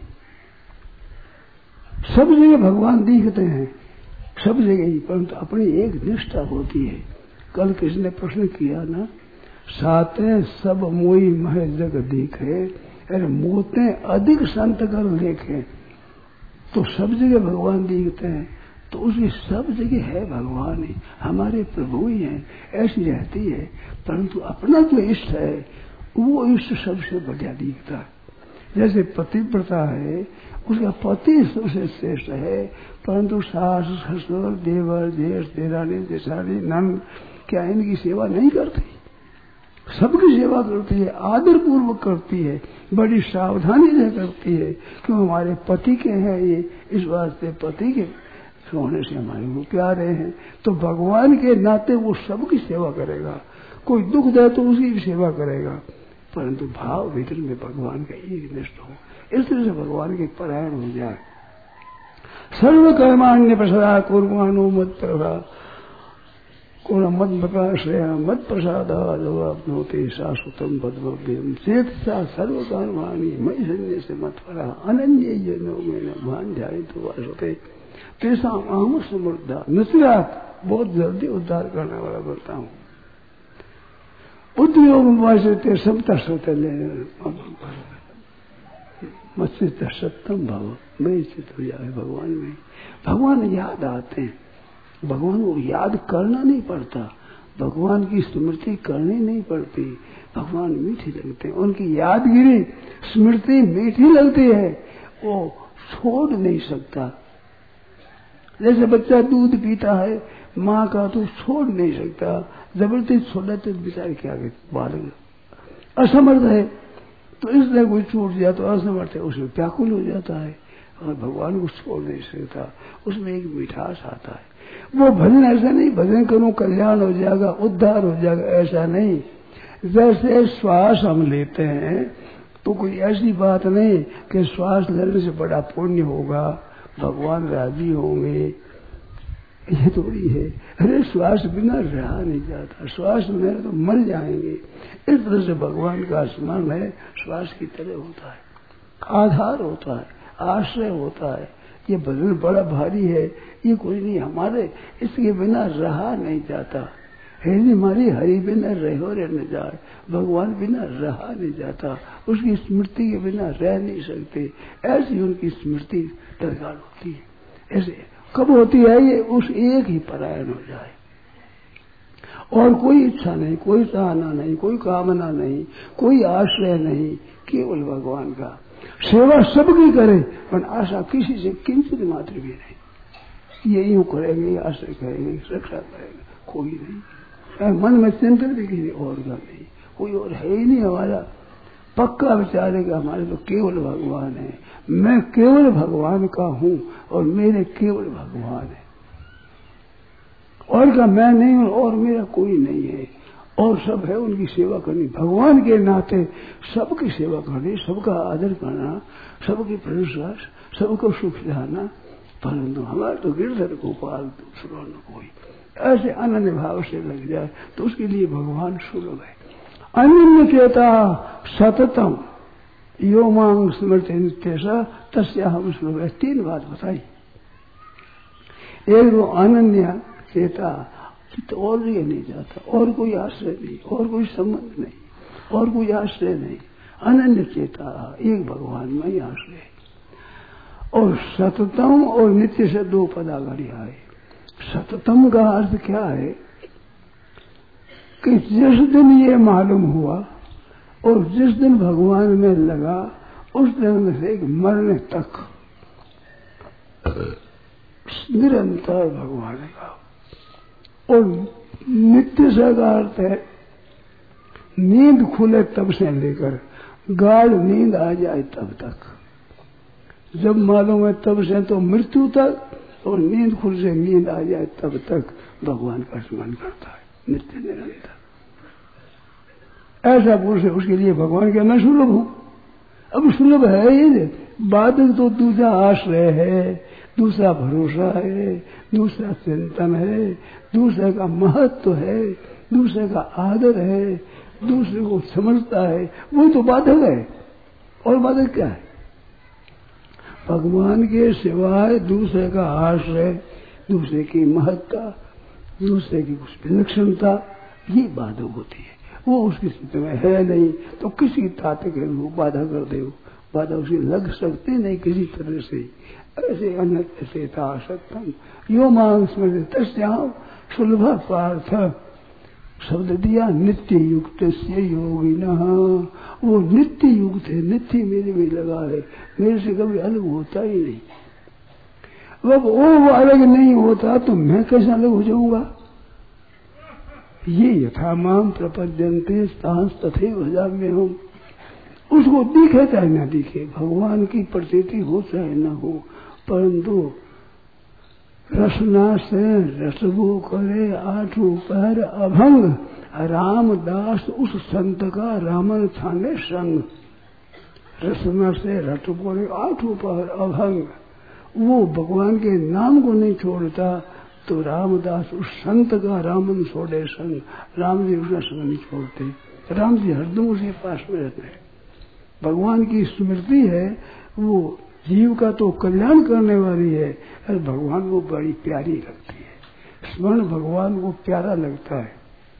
सब जगह भगवान दिखते हैं, सब जगह ही, परंतु अपनी एक निष्ठा होती है। कल किसने प्रश्न किया ना, साते सब मोई मह जग देखे, अरे मोते अधिक संत कर देखे। तो सब जगह भगवान दिखते हैं, तो उसकी सब जगह है भगवान ही, हमारे प्रभु ही हैं, ऐसी रहती है। परंतु अपना जो इष्ट है वो इष्ट सबसे बढ़िया दिखता है। जैसे पतिव्रता है, उसका पति सबसे श्रेष्ठ है, परंतु सास ससुर देवर जेठ देरानी जेठानी नंद क्या इनकी सेवा नहीं करती? सबकी सेवा करती है, आदर पूर्वक करती है, बड़ी सावधानी से करती है, क्यों हमारे पति के हैं ये, इस वास्ते पति के होने से हमारे वो प्यारे हैं। तो भगवान के नाते वो सबकी सेवा करेगा, कोई दुख दे तो उसकी भी सेवा करेगा, परंतु भाव भीतर में भगवान का एक निष्ठ हो, इस तरह से भगवान के परायण हो जाए। सर्व कर्माण्य प्रसाद कुर्वाणो मत प्रभा कोण मत प्रकाशया मत प्रसादापनोते शाश्वतम पद्मभ्यम चेत सा सर्व कर्माणि मयि संजय से मत परा अनन्य जनो में भान जाए तो वासते तेसा आम समृद्धा नचरात, बहुत जल्दी उद्धार करने वाला बनता हूँ। उद्योग वासते समता सोते ले मत्स्य सत्यम भाव मैं चित हो जाए भगवान में। भगवान याद आते हैं, भगवान को याद करना नहीं पड़ता, भगवान की स्मृति करनी नहीं पड़ती, भगवान मीठे लगते हैं, उनकी यादगिरी स्मृति मीठी लगती है, वो छोड़ नहीं सकता। जैसे बच्चा दूध पीता है माँ का तो छोड़ नहीं सकता, जबरदस्ती छोड़ा तो बेचारे क्या बालक असमर्थ है, तो इसलिए कोई छूट जाए तो असमर्थ है, उसमें व्याकुल हो जाता है और भगवान को छोड़ नहीं सकता, उसमें एक मिठास आता है। वो भजन ऐसा नहीं भजन करूं कल्याण हो जाएगा उद्धार हो जाएगा, ऐसा नहीं। जैसे श्वास हम लेते हैं तो कोई ऐसी बात नहीं कि श्वास लेने से बड़ा पुण्य होगा, भगवान राजी होंगे, ये थोड़ी है। अरे श्वास बिना रहा नहीं जाता, श्वास में तो मर जाएंगे। इस तरह से भगवान का स्मरण है, श्वास की तरह होता है, आधार होता है, आश्रय होता है। ये भजन बड़ा भारी है, ये कोई नहीं हमारे, इसके बिना रहा नहीं जाता। हरी मारी हरि बिना रहो रे न जाए, भगवान बिना रहा नहीं जाता, उसकी स्मृति के बिना रह नहीं सकते। ऐसी उनकी स्मृति दरकार होती है। ऐसे कब होती है? ये उस एक ही परायण हो जाए, और कोई इच्छा नहीं, कोई चाहना नहीं, कोई कामना नहीं, कोई आश्रय नहीं, केवल भगवान का। सेवा सबकी करे, पर आशा किसी से किंचित मात्र भी नहीं। ये यूं करेंगे, आश्रय करेंगे, रक्षा करेंगे, कोई नहीं। मन में चिंतन भी किसी और का नहीं, कोई और है ही नहीं हमारा। पक्का विचार है कि हमारे तो केवल भगवान है, मैं केवल भगवान का हूँ और मेरे केवल भगवान है, और का मैं नहीं हूँ और मेरा कोई नहीं है, और सब है उनकी सेवा करनी। भगवान के नाते सबकी सेवा करनी, सबका आदर करना, सबकी प्रशंसा, सबको सुख दिलाना। परंतु हमारे तो गिरधर गोपाल दूसरा न कोई। ऐसे अनन्य भाव से लग जाए तो उसके लिए भगवान सुलभ है। अनन्य चेता सततम यो मांग स्मृति नित्यसा तस्या हम सुलभ है। 3 बात बताई। एक तो अनन्य चेता, तो और ये नहीं जाता, और कोई आश्रय नहीं, और कोई संबंध नहीं, और कोई आश्रय नहीं। अनन्य चेता, एक भगवान में ही आश्रय। और सततम और नित्य से 2 पदागाड़ी आए। सततम का अर्थ क्या है कि जिस दिन ये मालूम हुआ और जिस दिन भगवान में लगा, उस दिन से मरने तक निरंतर भगवान का। और नित्य से का अर्थ है नींद खुले तब से लेकर गाढ़ नींद आ जाए तब तक। जब मालूम है तब से तो मृत्यु तक, और नींद खुल से नींद आ जाए तब तक भगवान का स्मरण करता है, नित्य निरंतर। ऐसा पुरुष है, उसके लिए भगवान क्या मैं सुलभ हूं। अब सुलभ है ये बाधक तो दूसरा आश्रय है, दूसरा भरोसा है, दूसरा चिंतन है, दूसरे का महत्व है, दूसरे का आदर है, दूसरे को समझता है, वो तो बाधक है। और बाधक क्या है? भगवान के सिवाय दूसरे का आश्रय, दूसरे की महत्ता, दूसरे की कुछ विलक्षणता, ये बाधक होती है। वो उसकी स्थिति में है नहीं, तो किसी तात्विक वो बाधा कर दे, बाधा उसे लग सकती नहीं किसी तरह से। ऐसे अनंत चेता सत्यम यो मांग स्मृति तस्याम सुलभ पार्थ शब्द दिया। नित्य युक्त से योगिनः, वो नित्य युक्त है, नित्य मेरे में लगा है, मेरे से कभी अलग होता ही नहीं। अब वो अलग नहीं होता तो मैं कैसे अलग हो जाऊंगा? ये यथा माम प्रपद्यन्ते तांस तथैव भजाम्य हम। उसको दिखे चाहे न दिखे, भगवान की प्रतीति हो चाहे न हो, परंतु रसना से रसबो करे 8 पहर अभंग। रामदास उस संत का रामन छाने संग। रसना से रट करे 8 पहर अभंग, वो भगवान के नाम को नहीं छोड़ता, तो रामदास उस संत का रामन छोड़े संग। राम जी उसका संग नहीं छोड़ते, राम जी हरदम उसके पास में रहते हैं। भगवान की स्मृति है, वो जीव का तो कल्याण करने वाली है, और भगवान को बड़ी प्यारी लगती है। स्मरण भगवान को प्यारा लगता है।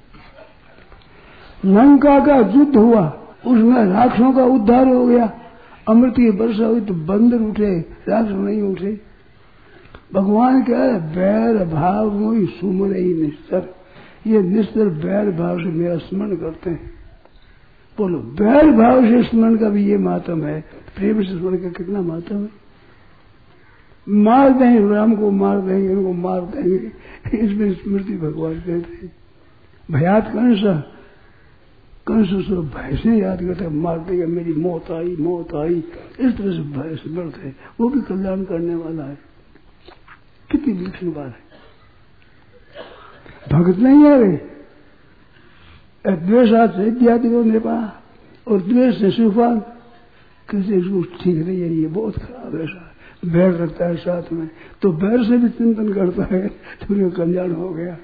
लंका का युद्ध हुआ, उसमें राक्षसों का उद्धार हो गया, अमृत की वर्षा हुई तो बंदर उठे, राक्षस नहीं उठे। भगवान क्या है? बैर भाव मोहि सुमरे ही निस्तर। ये निस्तर बैर भाव से मेरा स्मरण करते हैं। बोलो, बैर भाव से स्मरण का भी ये मातम है, प्रेम से स्मरण का कितना मातम है। मार देंगे राम को, मार देंगे इनको, मार देंगे, इसमें स्मृति भगवान कहते हैं। भयात कंस उसको भय से याद करते, मार देगा, मेरी मौत आई, मौत आई, इस तरह से भय स्मृत है। वो भी कल्याण करने वाला है। कितनी विलक्षण बात है। भगत नहीं है वे, द्वेषात से इत्यादि ने पाया, और द्वेष से सुफान किसी को ठीक नहीं है, ये बहुत खराब है। बैर रखता है साथ में, तो बैर से भी चिंतन करता है तो उन्हें कल्याण हो गया।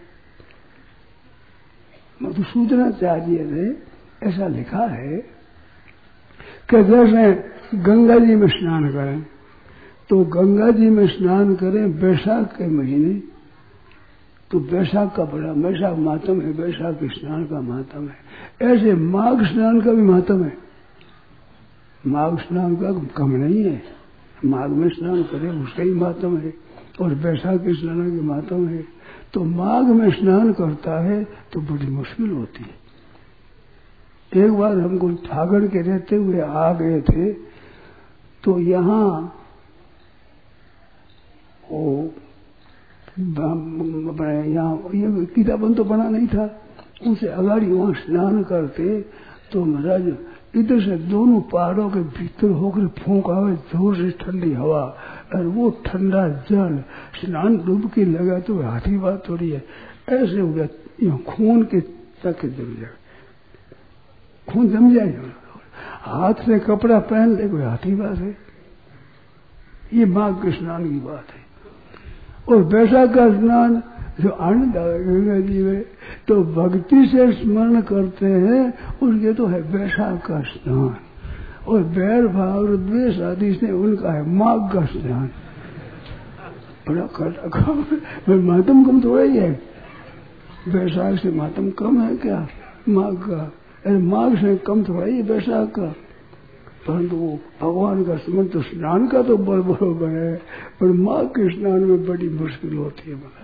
मधुसूदनाचार्य ने ऐसा लिखा है कि जैसे गंगा जी में स्नान करें, तो गंगा जी में स्नान करें वैशाख के महीने, तो वैशाख का बड़ा वैशाख मातम है, वैशाख के स्नान का मातम है। ऐसे माघ स्नान का भी मातम है, माघ स्नान का कम नहीं है, माघ में स्नान करें उसका ही मातम है, और वैशाख के स्नान के मातम है। तो माघ में स्नान करता है तो बड़ी मुश्किल होती है। एक बार हमको फागण के रहते हुए आ गए थे, तो यहाँ ये किताबन तो बना नहीं था, उनसे अगाड़ी वहां स्नान करते तो महाराज इधर से दोनों पहाड़ों के भीतर होकर फूंक आवे जोर से ठंडी हवा, और वो ठंडा जल स्नान डुबकी लगा तो हाथी बात थोड़ी है। ऐसे हो गया खून के तक जम जाए, खून जम जाए, हाथ से कपड़ा पहन ले कोई हाथी बात है। ये माघ के स्नान की बात है। और वैशाख का स्नान जो आनंद आएगा गंगा जी में, तो भक्ति से स्मरण करते हैं उसके तो है वैशाख का स्नान। और बैर भाव द्वेष आदि से उनका है माघ का स्नान। बड़ा खड़ा मातम कम थोड़ा ही है, वैशाख से मातम कम है क्या माघ का? अरे माघ से कम थोड़ा ही वैशाख का। परंतु वो भगवान का स्मरण तो स्नान का तो बरोबर है, पर माघ के स्नान में बड़ी मुश्किल होती है। मगर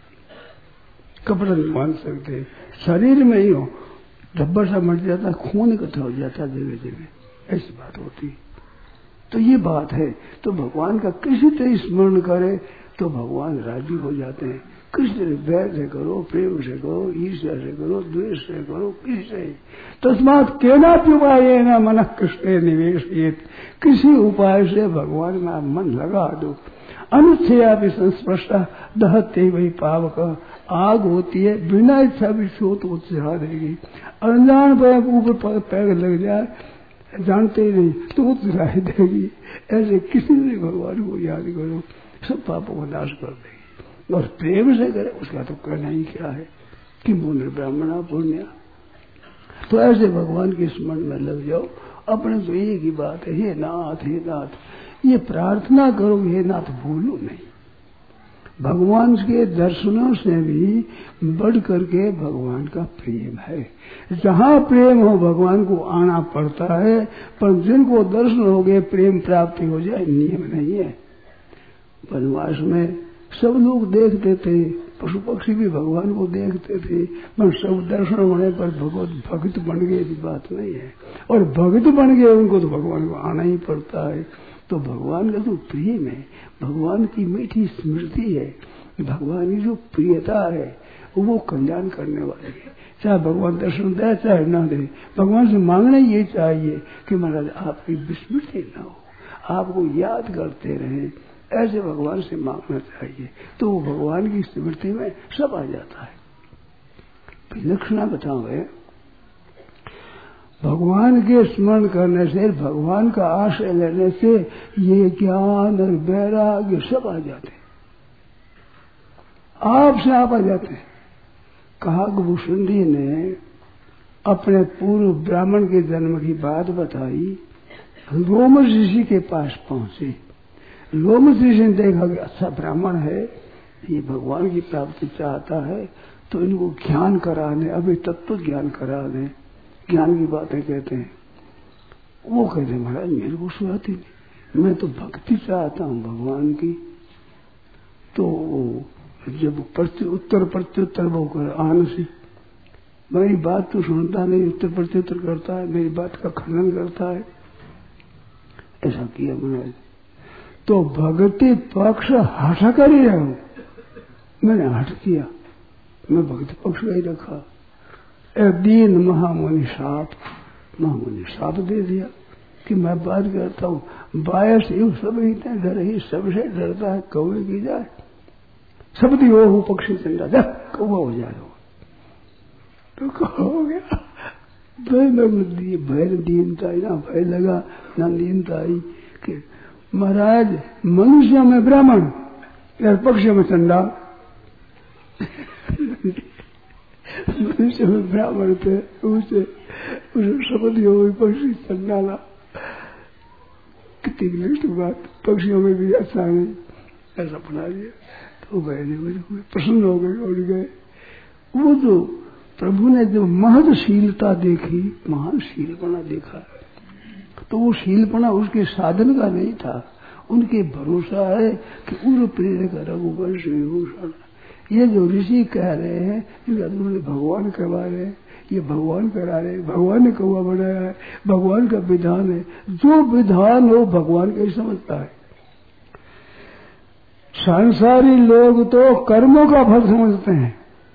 कपड़ा नहीं मान सकते, शरीर में ही हो धब्बा सा मर जाता, खून इकट्ठा हो जाता जगह जगह, ऐसी बात होती। तो ये बात है। तो भगवान का किसी तरह स्मरण करे तो भगवान राजी हो जाते हैं। किसी तरह बैर से करो, प्रेम से करो, ईर्ष्या से करो, द्वेष से करो, किसी से। तस्मात् केनापि उपायेन मनः कृष्णे निवेशयेत्, किसी उपाय से भगवान में मन लगा दो। अनुच्छेयापि संस्पृष्टा दहते वही पावक, आग होती है बिना इच्छा भी छो तो वो चढ़ा देगी। अनजान पर ऊपर पैर लग जाए, जानते ही नहीं तो वो चढ़ा देगी। ऐसे किसी भी भगवान को याद करो, सब पापों को नाश कर देगी। और प्रेम से करे उसका तो कहना ही क्या है कि पुण्य ब्राह्मणा पुण्य। तो ऐसे भगवान के स्मरण में लग जाओ। अपने तो एक ही बात है, हे नाथ ये प्रार्थना करो, हे नाथ भूलो नहीं। भगवान के दर्शनों से भी बढ़ करके भगवान का प्रेम है। जहाँ प्रेम हो भगवान को आना पड़ता है, पर जिनको दर्शन हो गए प्रेम प्राप्ति हो जाए नियम नहीं है। वनवास में सब लोग देखते थे, पशु पक्षी भी भगवान को देखते थे, पर सब दर्शन होने पर भगत बन गए की बात नहीं है। और भगत बन गए उनको तो भगवान को आना ही पड़ता है। तो भगवान का जो प्रेम है, भगवान की मीठी स्मृति है, भगवान की जो प्रियता है वो कल्याण करने वाली है। चाहे भगवान दर्शन दे चाहे ना दे, भगवान से मांगना ये चाहिए कि महाराज आपकी विस्मृति न हो, आपको याद करते रहें। ऐसे भगवान से मांगना चाहिए तो वो भगवान की स्मृति में सब आ जाता है। लक्षणा बताओ, भगवान के स्मरण करने से, भगवान का आश्रय लेने से ये ज्ञान और वैराग्य सब आ जाते हैं, आपसे आप आ जाते हैं। काकभूषण जी ने अपने पूर्व ब्राह्मण के जन्म की बात बताई। लोमश ऋषि के पास पहुंचे, लोमश ऋषि ने देखा कि अच्छा ब्राह्मण है, ये भगवान की प्राप्ति चाहता है, तो इनको ज्ञान कराने, अभी तत्व ज्ञान कराने, ज्ञान की बातें कहते हैं। वो कहते हैं महाराज मेरे को सुनाती नहीं, मैं तो भक्ति चाहता हूँ भगवान की। तो जब उत्तर प्रत्युत्तर वो कर आनसी, मेरी बात तो सुनता नहीं, उत्तर प्रत्युत्तर करता है, मेरी बात का खंडन करता है। ऐसा किया महाराज। तो भक्ति पक्ष हट कर ही रहा हूं, मैंने हट किया, मैं भक्ति पक्ष का ही रखा। एक दिन महामुनि साप दे दिया कि मैं बात करता हूँ, बायस यू सब इतने डर ही, सबसे डरता है कौवे की जाए, सब दी हो पक्षी चंदा जा कौवा हो जाए। तो हो गया भय दीनता आई ना, भय लगा ना दीनता आई कि महाराज मनुष्य में ब्राह्मण या पक्षी में चंडाल। मनुष्य में ब्राह्मण थे, उसे शपथ हो गई पक्षी चंडाला। कितनी निष्ठ बात, पक्षियों में भी अच्छा नहीं, ऐसा बना दिया। तो बहने मुझे प्रसन्न हो गए, उड़ गए। वो जो प्रभु ने जो महत्शीलता देखी, महान शीलपना देखा, तो वो शीलपना उसके साधन का नहीं था, उनके भरोसा है कि उर प्रेरक रघुवंश विभूषण। ये जो ऋषि कह रहे हैं, इनका उन्होंने भगवान करवा रहे हैं, ये भगवान करा रहे हैं, भगवान ने कौवा बनाया है, भगवान का विधान है। जो विधान हो भगवान का ही समझता है। संसारी लोग तो कर्मों का फल समझते हैं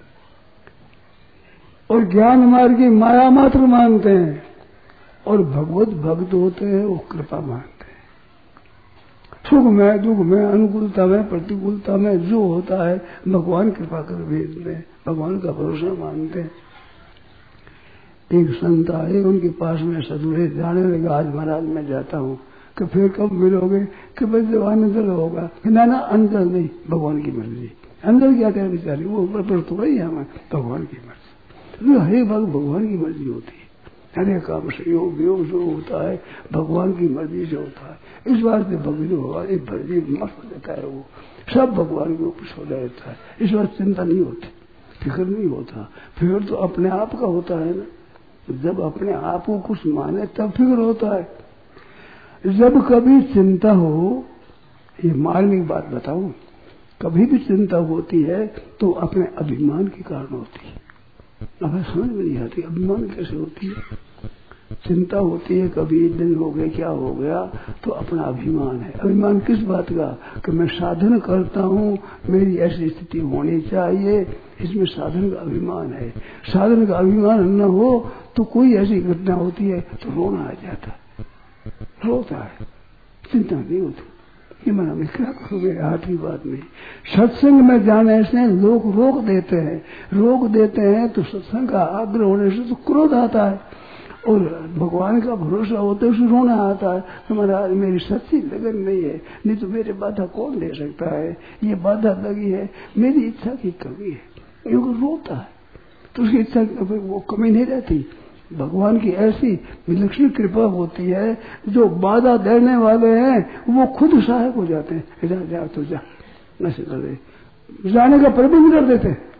और ज्ञान मार्ग की माया मात्र मानते हैं, और भगवत भक्त होते हैं वो कृपा मानते हैं। सुख में दुख में अनुकूलता में प्रतिकूलता में जो होता है भगवान कृपा कर भेजते हैं, भगवान का भरोसा मानते हैं। एक संत आए, उनके पास में सदुरे जाने लगा, आज महाराज मैं जाता हूँ। कि फिर कब मिलोगे? कि बस जब अंदर होगा। ना ना अंदर नहीं, भगवान की मर्जी। अंदर क्या करे बेचारी, वो ऊपर थोड़ा ही हमें, भगवान की मर्जी। हरे भगवान की मर्जी होती है, हरे काम संयोग वियोग जो होता है भगवान की मर्जी से होता है। इस बार से भगवान एक मर्जी मस्त देता है, वो सब भगवान के ऊपर छोड़ा रहता है। इस बार चिंता नहीं होती, फिक्र नहीं होता। फिर तो अपने आप का होता है ना, जब अपने आप को कुछ माने तब फिक्र होता है। जब कभी चिंता हो, ये मार्मिक बात बताऊं, कभी भी चिंता होती है तो अपने अभिमान के कारण होती है। अब समझ में नहीं आती अभिमान कैसे होती है। चिंता होती है कभी दिन हो गए क्या हो गया, तो अपना अभिमान है। अभिमान किस बात का? कि मैं साधन करता हूँ, मेरी ऐसी स्थिति होनी चाहिए, इसमें साधन का अभिमान है। साधन का अभिमान न हो तो कोई ऐसी घटना होती है तो रोना आ जाता है, रोता है, चिंता नहीं होती। ये मना में क्या करोगे? आठवीं बात नहीं। सत्संग में जाने से लोग रोक देते हैं तो सत्संग का आग्रह होने से तो क्रोध आता है, और भगवान का भरोसा होते उसे रोना आता है। हमारा मेरी सच्ची लगन नहीं है, नहीं तो मेरे बाधा कौन दे सकता है, ये बाधा लगी है, मेरी इच्छा की कमी है, क्योंकि रोता है तो उसकी इच्छा वो कमी नहीं रहती। भगवान की ऐसी विलक्षण कृपा होती है, जो बाधा देने वाले हैं वो खुद सहायक हो जाते हैं। जा तो जा, नशे कर दे, जाने का प्रबंध कर देते हैं।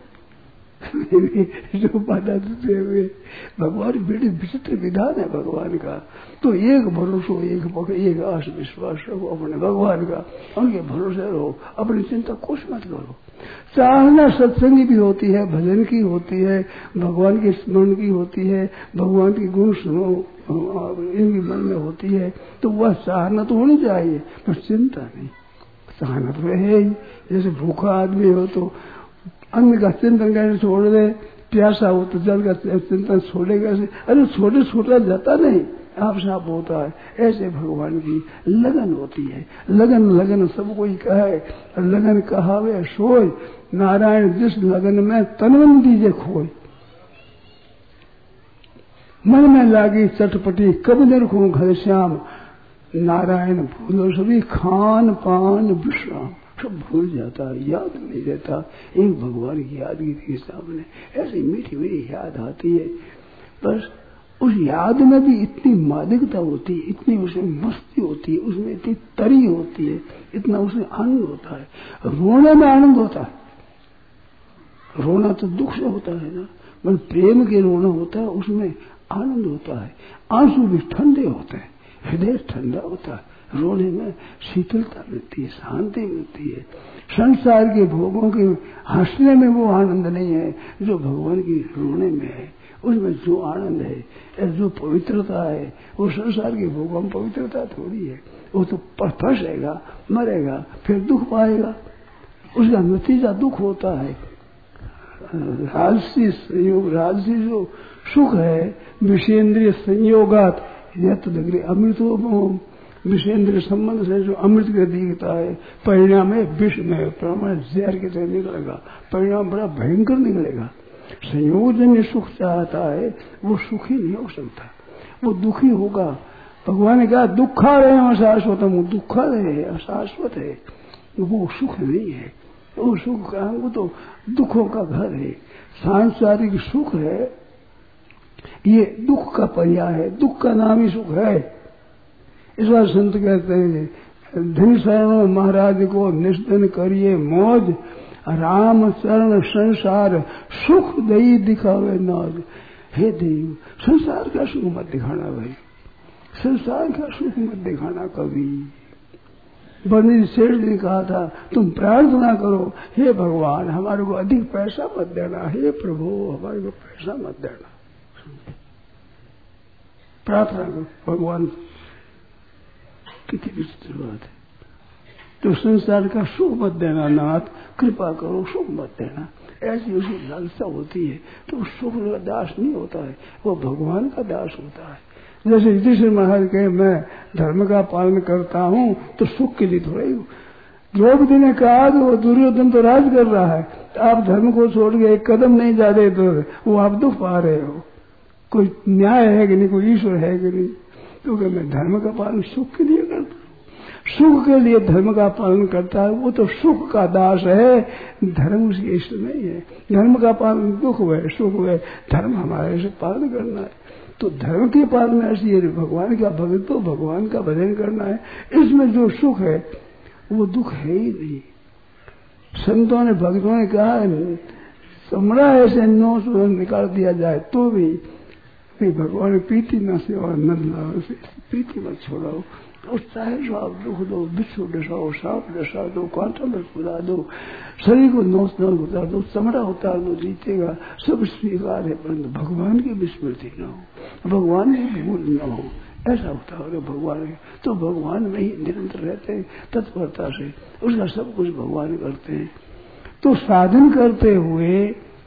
जो बाधा देते हुए भगवान बड़ी विचित्र विधान है भगवान का। तो एक भरोसा, एक आश विश्वास रहो अपने भगवान का, उनके भरोसे रहो, अपनी चिंता कुछ मत करो। चाहना सत्संग भी होती है, भजन की होती है, भगवान के स्मरण की होती है, भगवान की गुण सुनो इनकी मन में होती है, तो वह चाहना तो होनी चाहिए, पर चिंता नहीं। चाहना तो है ही, जैसे भूखा आदमी हो तो अन्न का चिंतन कैसे छोड़ दे, प्यासा हो तो जल का चिंतन छोड़ेगा। अरे छोटे छोटा जाता नहीं, आप साफ होता है। ऐसे भगवान की लगन होती है। लगन सब कोई कहे, लगन कहावे सोय, नारायण जिस लगन में तनवन दीजे खोय। मन में लागी चटपटी कब निरखूं घर श्याम, नारायण भूलो सभी खान पान विश्राम। सब भूल जाता है, याद नहीं रहता। एक भगवान की यादगिरी के सामने ऐसी मीठी मीठी याद आती है। बस उस याद में भी इतनी मादकता होती है, इतनी उसमें मस्ती होती है, उसमें इतनी तरी होती है, इतना उसमें आनंद होता है। रोने में आनंद होता है, रोना तो दुख से होता है ना, पर प्रेम के रोना होता है, उसमें आनंद होता है। आंसू भी ठंडे होते हैं, हृदय ठंडा होता है, रोने में शीतलता मिलती है, शांति मिलती है। संसार के भोगों के हंसने में वो आनंद नहीं है जो भगवान की रोने में है। उसमें जो आनंद है, जो पवित्रता है, वो संसार के भोगों में पवित्रता थोड़ी है। वो तो फंसेगा, मरेगा, फिर दुख पाएगा, उसका नतीजा दुख होता है। राजसी संयोग, राजसी जो सुख है, विषेंद्रिय संयोगात यत नगरी अमृतो, विषेंद्र संबंध से जो अमृत का दिखता है, परिणाम है विष में, प्रमाण जहर के तरह निकलेगा, परिणाम बड़ा भयंकर निकलेगा। संयोजन सुख चाहता है वो सुखी नहीं हो सकता, वो दुखी होगा। भगवान ने कहा दुखालय अशाश्वतम, दुखालय है, अशाश्वत है, वो सुख नहीं है। वो सुख का वो तो दुखों का घर है। सांसारिक सुख है, ये दुख का पर्याय है, दुख का नाम ही सुख है। इस बार संत कहते हैं धन शरण महाराज को निष्ठन करिए मौज, राम शरण संसार सुख दई दिखावे नाज। हे देव, संसार का सुख मत दिखाना भाई, संसार का सुख मत दिखाना कभी। बनी सेठ ने कहा था तुम प्रार्थना करो, हे भगवान हमारे को अधिक पैसा मत देना, हे प्रभु हमारे को पैसा मत देना। प्रार्थना करो भगवान, कितनी विचित्र बात है। तो संसार का सुख मत देना नाथ, कृपा करो सुख मत देना, ऐसी उसकी लालसा होती है तो सुख का दास नहीं होता है, वो भगवान का दास होता है। जैसे युधिष्ठिर महाराज कहे मैं धर्म का पालन करता हूँ तो सुख के लिए थोड़ा ही। द्रौपदी ने कहा तो दुर्योधन तो राज कर रहा है, आप धर्म को छोड़ के एक कदम नहीं जा रहे तो वो आप दुख पा रहे हो। कोई न्याय है कि नहीं, कोई ईश्वर है कि नहीं? तो मैं धर्म का पालन सुख के लिए करता हूँ, सुख के लिए धर्म का पालन करता है, वो तो सुख का दास है, धर्म उसकी इष्ट नहीं है। धर्म का पालन दुख है, सुख है, धर्म हमारे से पालन करना है। तो धर्म के पालन ऐसी है, भगवान का भक्त तो भगवान का भजन करना है। इसमें जो सुख है वो दुख है ही नहीं। संतों ने भक्तों ने कहा समड़ा ऐसे नो निकाल दिया जाए तो भी भगवान प्रीति न से और न प्रीति मत छोड़ाओ। और चाहे जो आप दुख दो, बिच्छू डसाओ, सांप डसा दो, कांटा में खुदा दो, शरीर को नोच न उतार दो, चमड़ा उतार दो, जीतेगा, सब स्वीकार है, परंतु भगवान की विस्मृति न हो, भगवान की भूल न हो, ऐसा होता है भगवान है। तो भगवान में ही निरंतर रहते हैं तत्परता से, उसका सब कुछ भगवान करते हैं। तो साधन करते हुए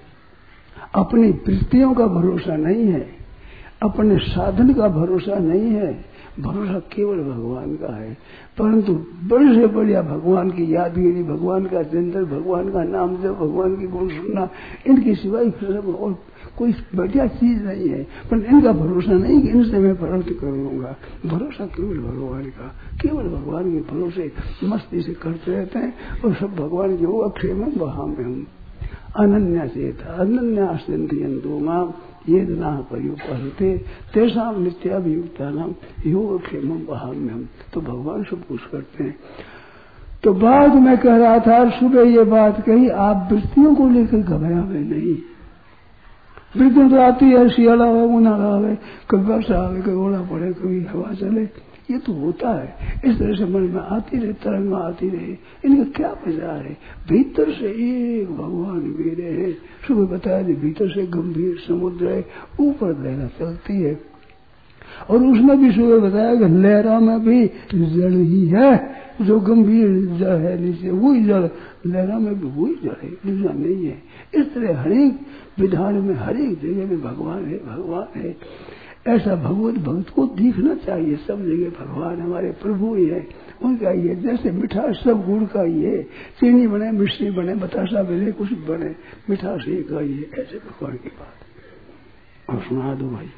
अपनी वृत्तियों का भरोसा नहीं है, अपने साधन का भरोसा नहीं है, भरोसा केवल भगवान का है। परंतु बड़े से बढ़िया भगवान की यादगिरी, भगवान का चिंतन, भगवान का नाम जब, भगवान की गुण सुनना, इनके सिवाय और कोई बढ़िया चीज नहीं है। पर इनका भरोसा नहीं कि इनसे मैं प्राप्त कर लूंगा, भरोसा केवल भगवान का, केवल भगवान के भरोसे मस्ती से करते रहते हैं और सब भगवान के वो अक्षेम वहां में हम अनन्या चेत अनन्या सिंधियंतु मां ये ना पर्युपासते तेषाम नित्याभियुक्ता नाम योग क्षेम वहाम्यहम्। तो भगवान सब कुछ करते हैं। तो बाद में कह रहा था सुबह ये बात कही, आप वृत्तियों को लेकर घबरावे नहीं। वृत्तियों तो आती है, शियाला हो, उनाला हो, कभी वर्षा आवे, कभी ओला पड़े, कभी हवा चले, ये तो होता है। इस तरह से मन में आती रहे, तरंग आती रहे, इनका क्या विचार है? भीतर से एक भगवान मेरे है। सुबह बताया कि भीतर से गंभीर समुद्र है, ऊपर लहरा चलती है, और उसमें भी सुबह बताया कि लहरा में भी जड़ ही है, जो गंभीर जड़ है नीचे वही जड़, लहरा में भी वही जड़ है, दूसरा नहीं है। इस तरह हरेक विधान में हरेक जगह में भगवान है, भगवान है। ऐसा भगवत भक्त को दिखना चाहिए, सब जगह भगवान हमारे प्रभु ही है, उनका ही है। जैसे मिठास सब गुड़ का ही है, चीनी बने, मिश्री बने, बतासा बने, कुछ बने, मिठास ही का ही है, ऐसे भगवान की बात। और सुना दो भाई।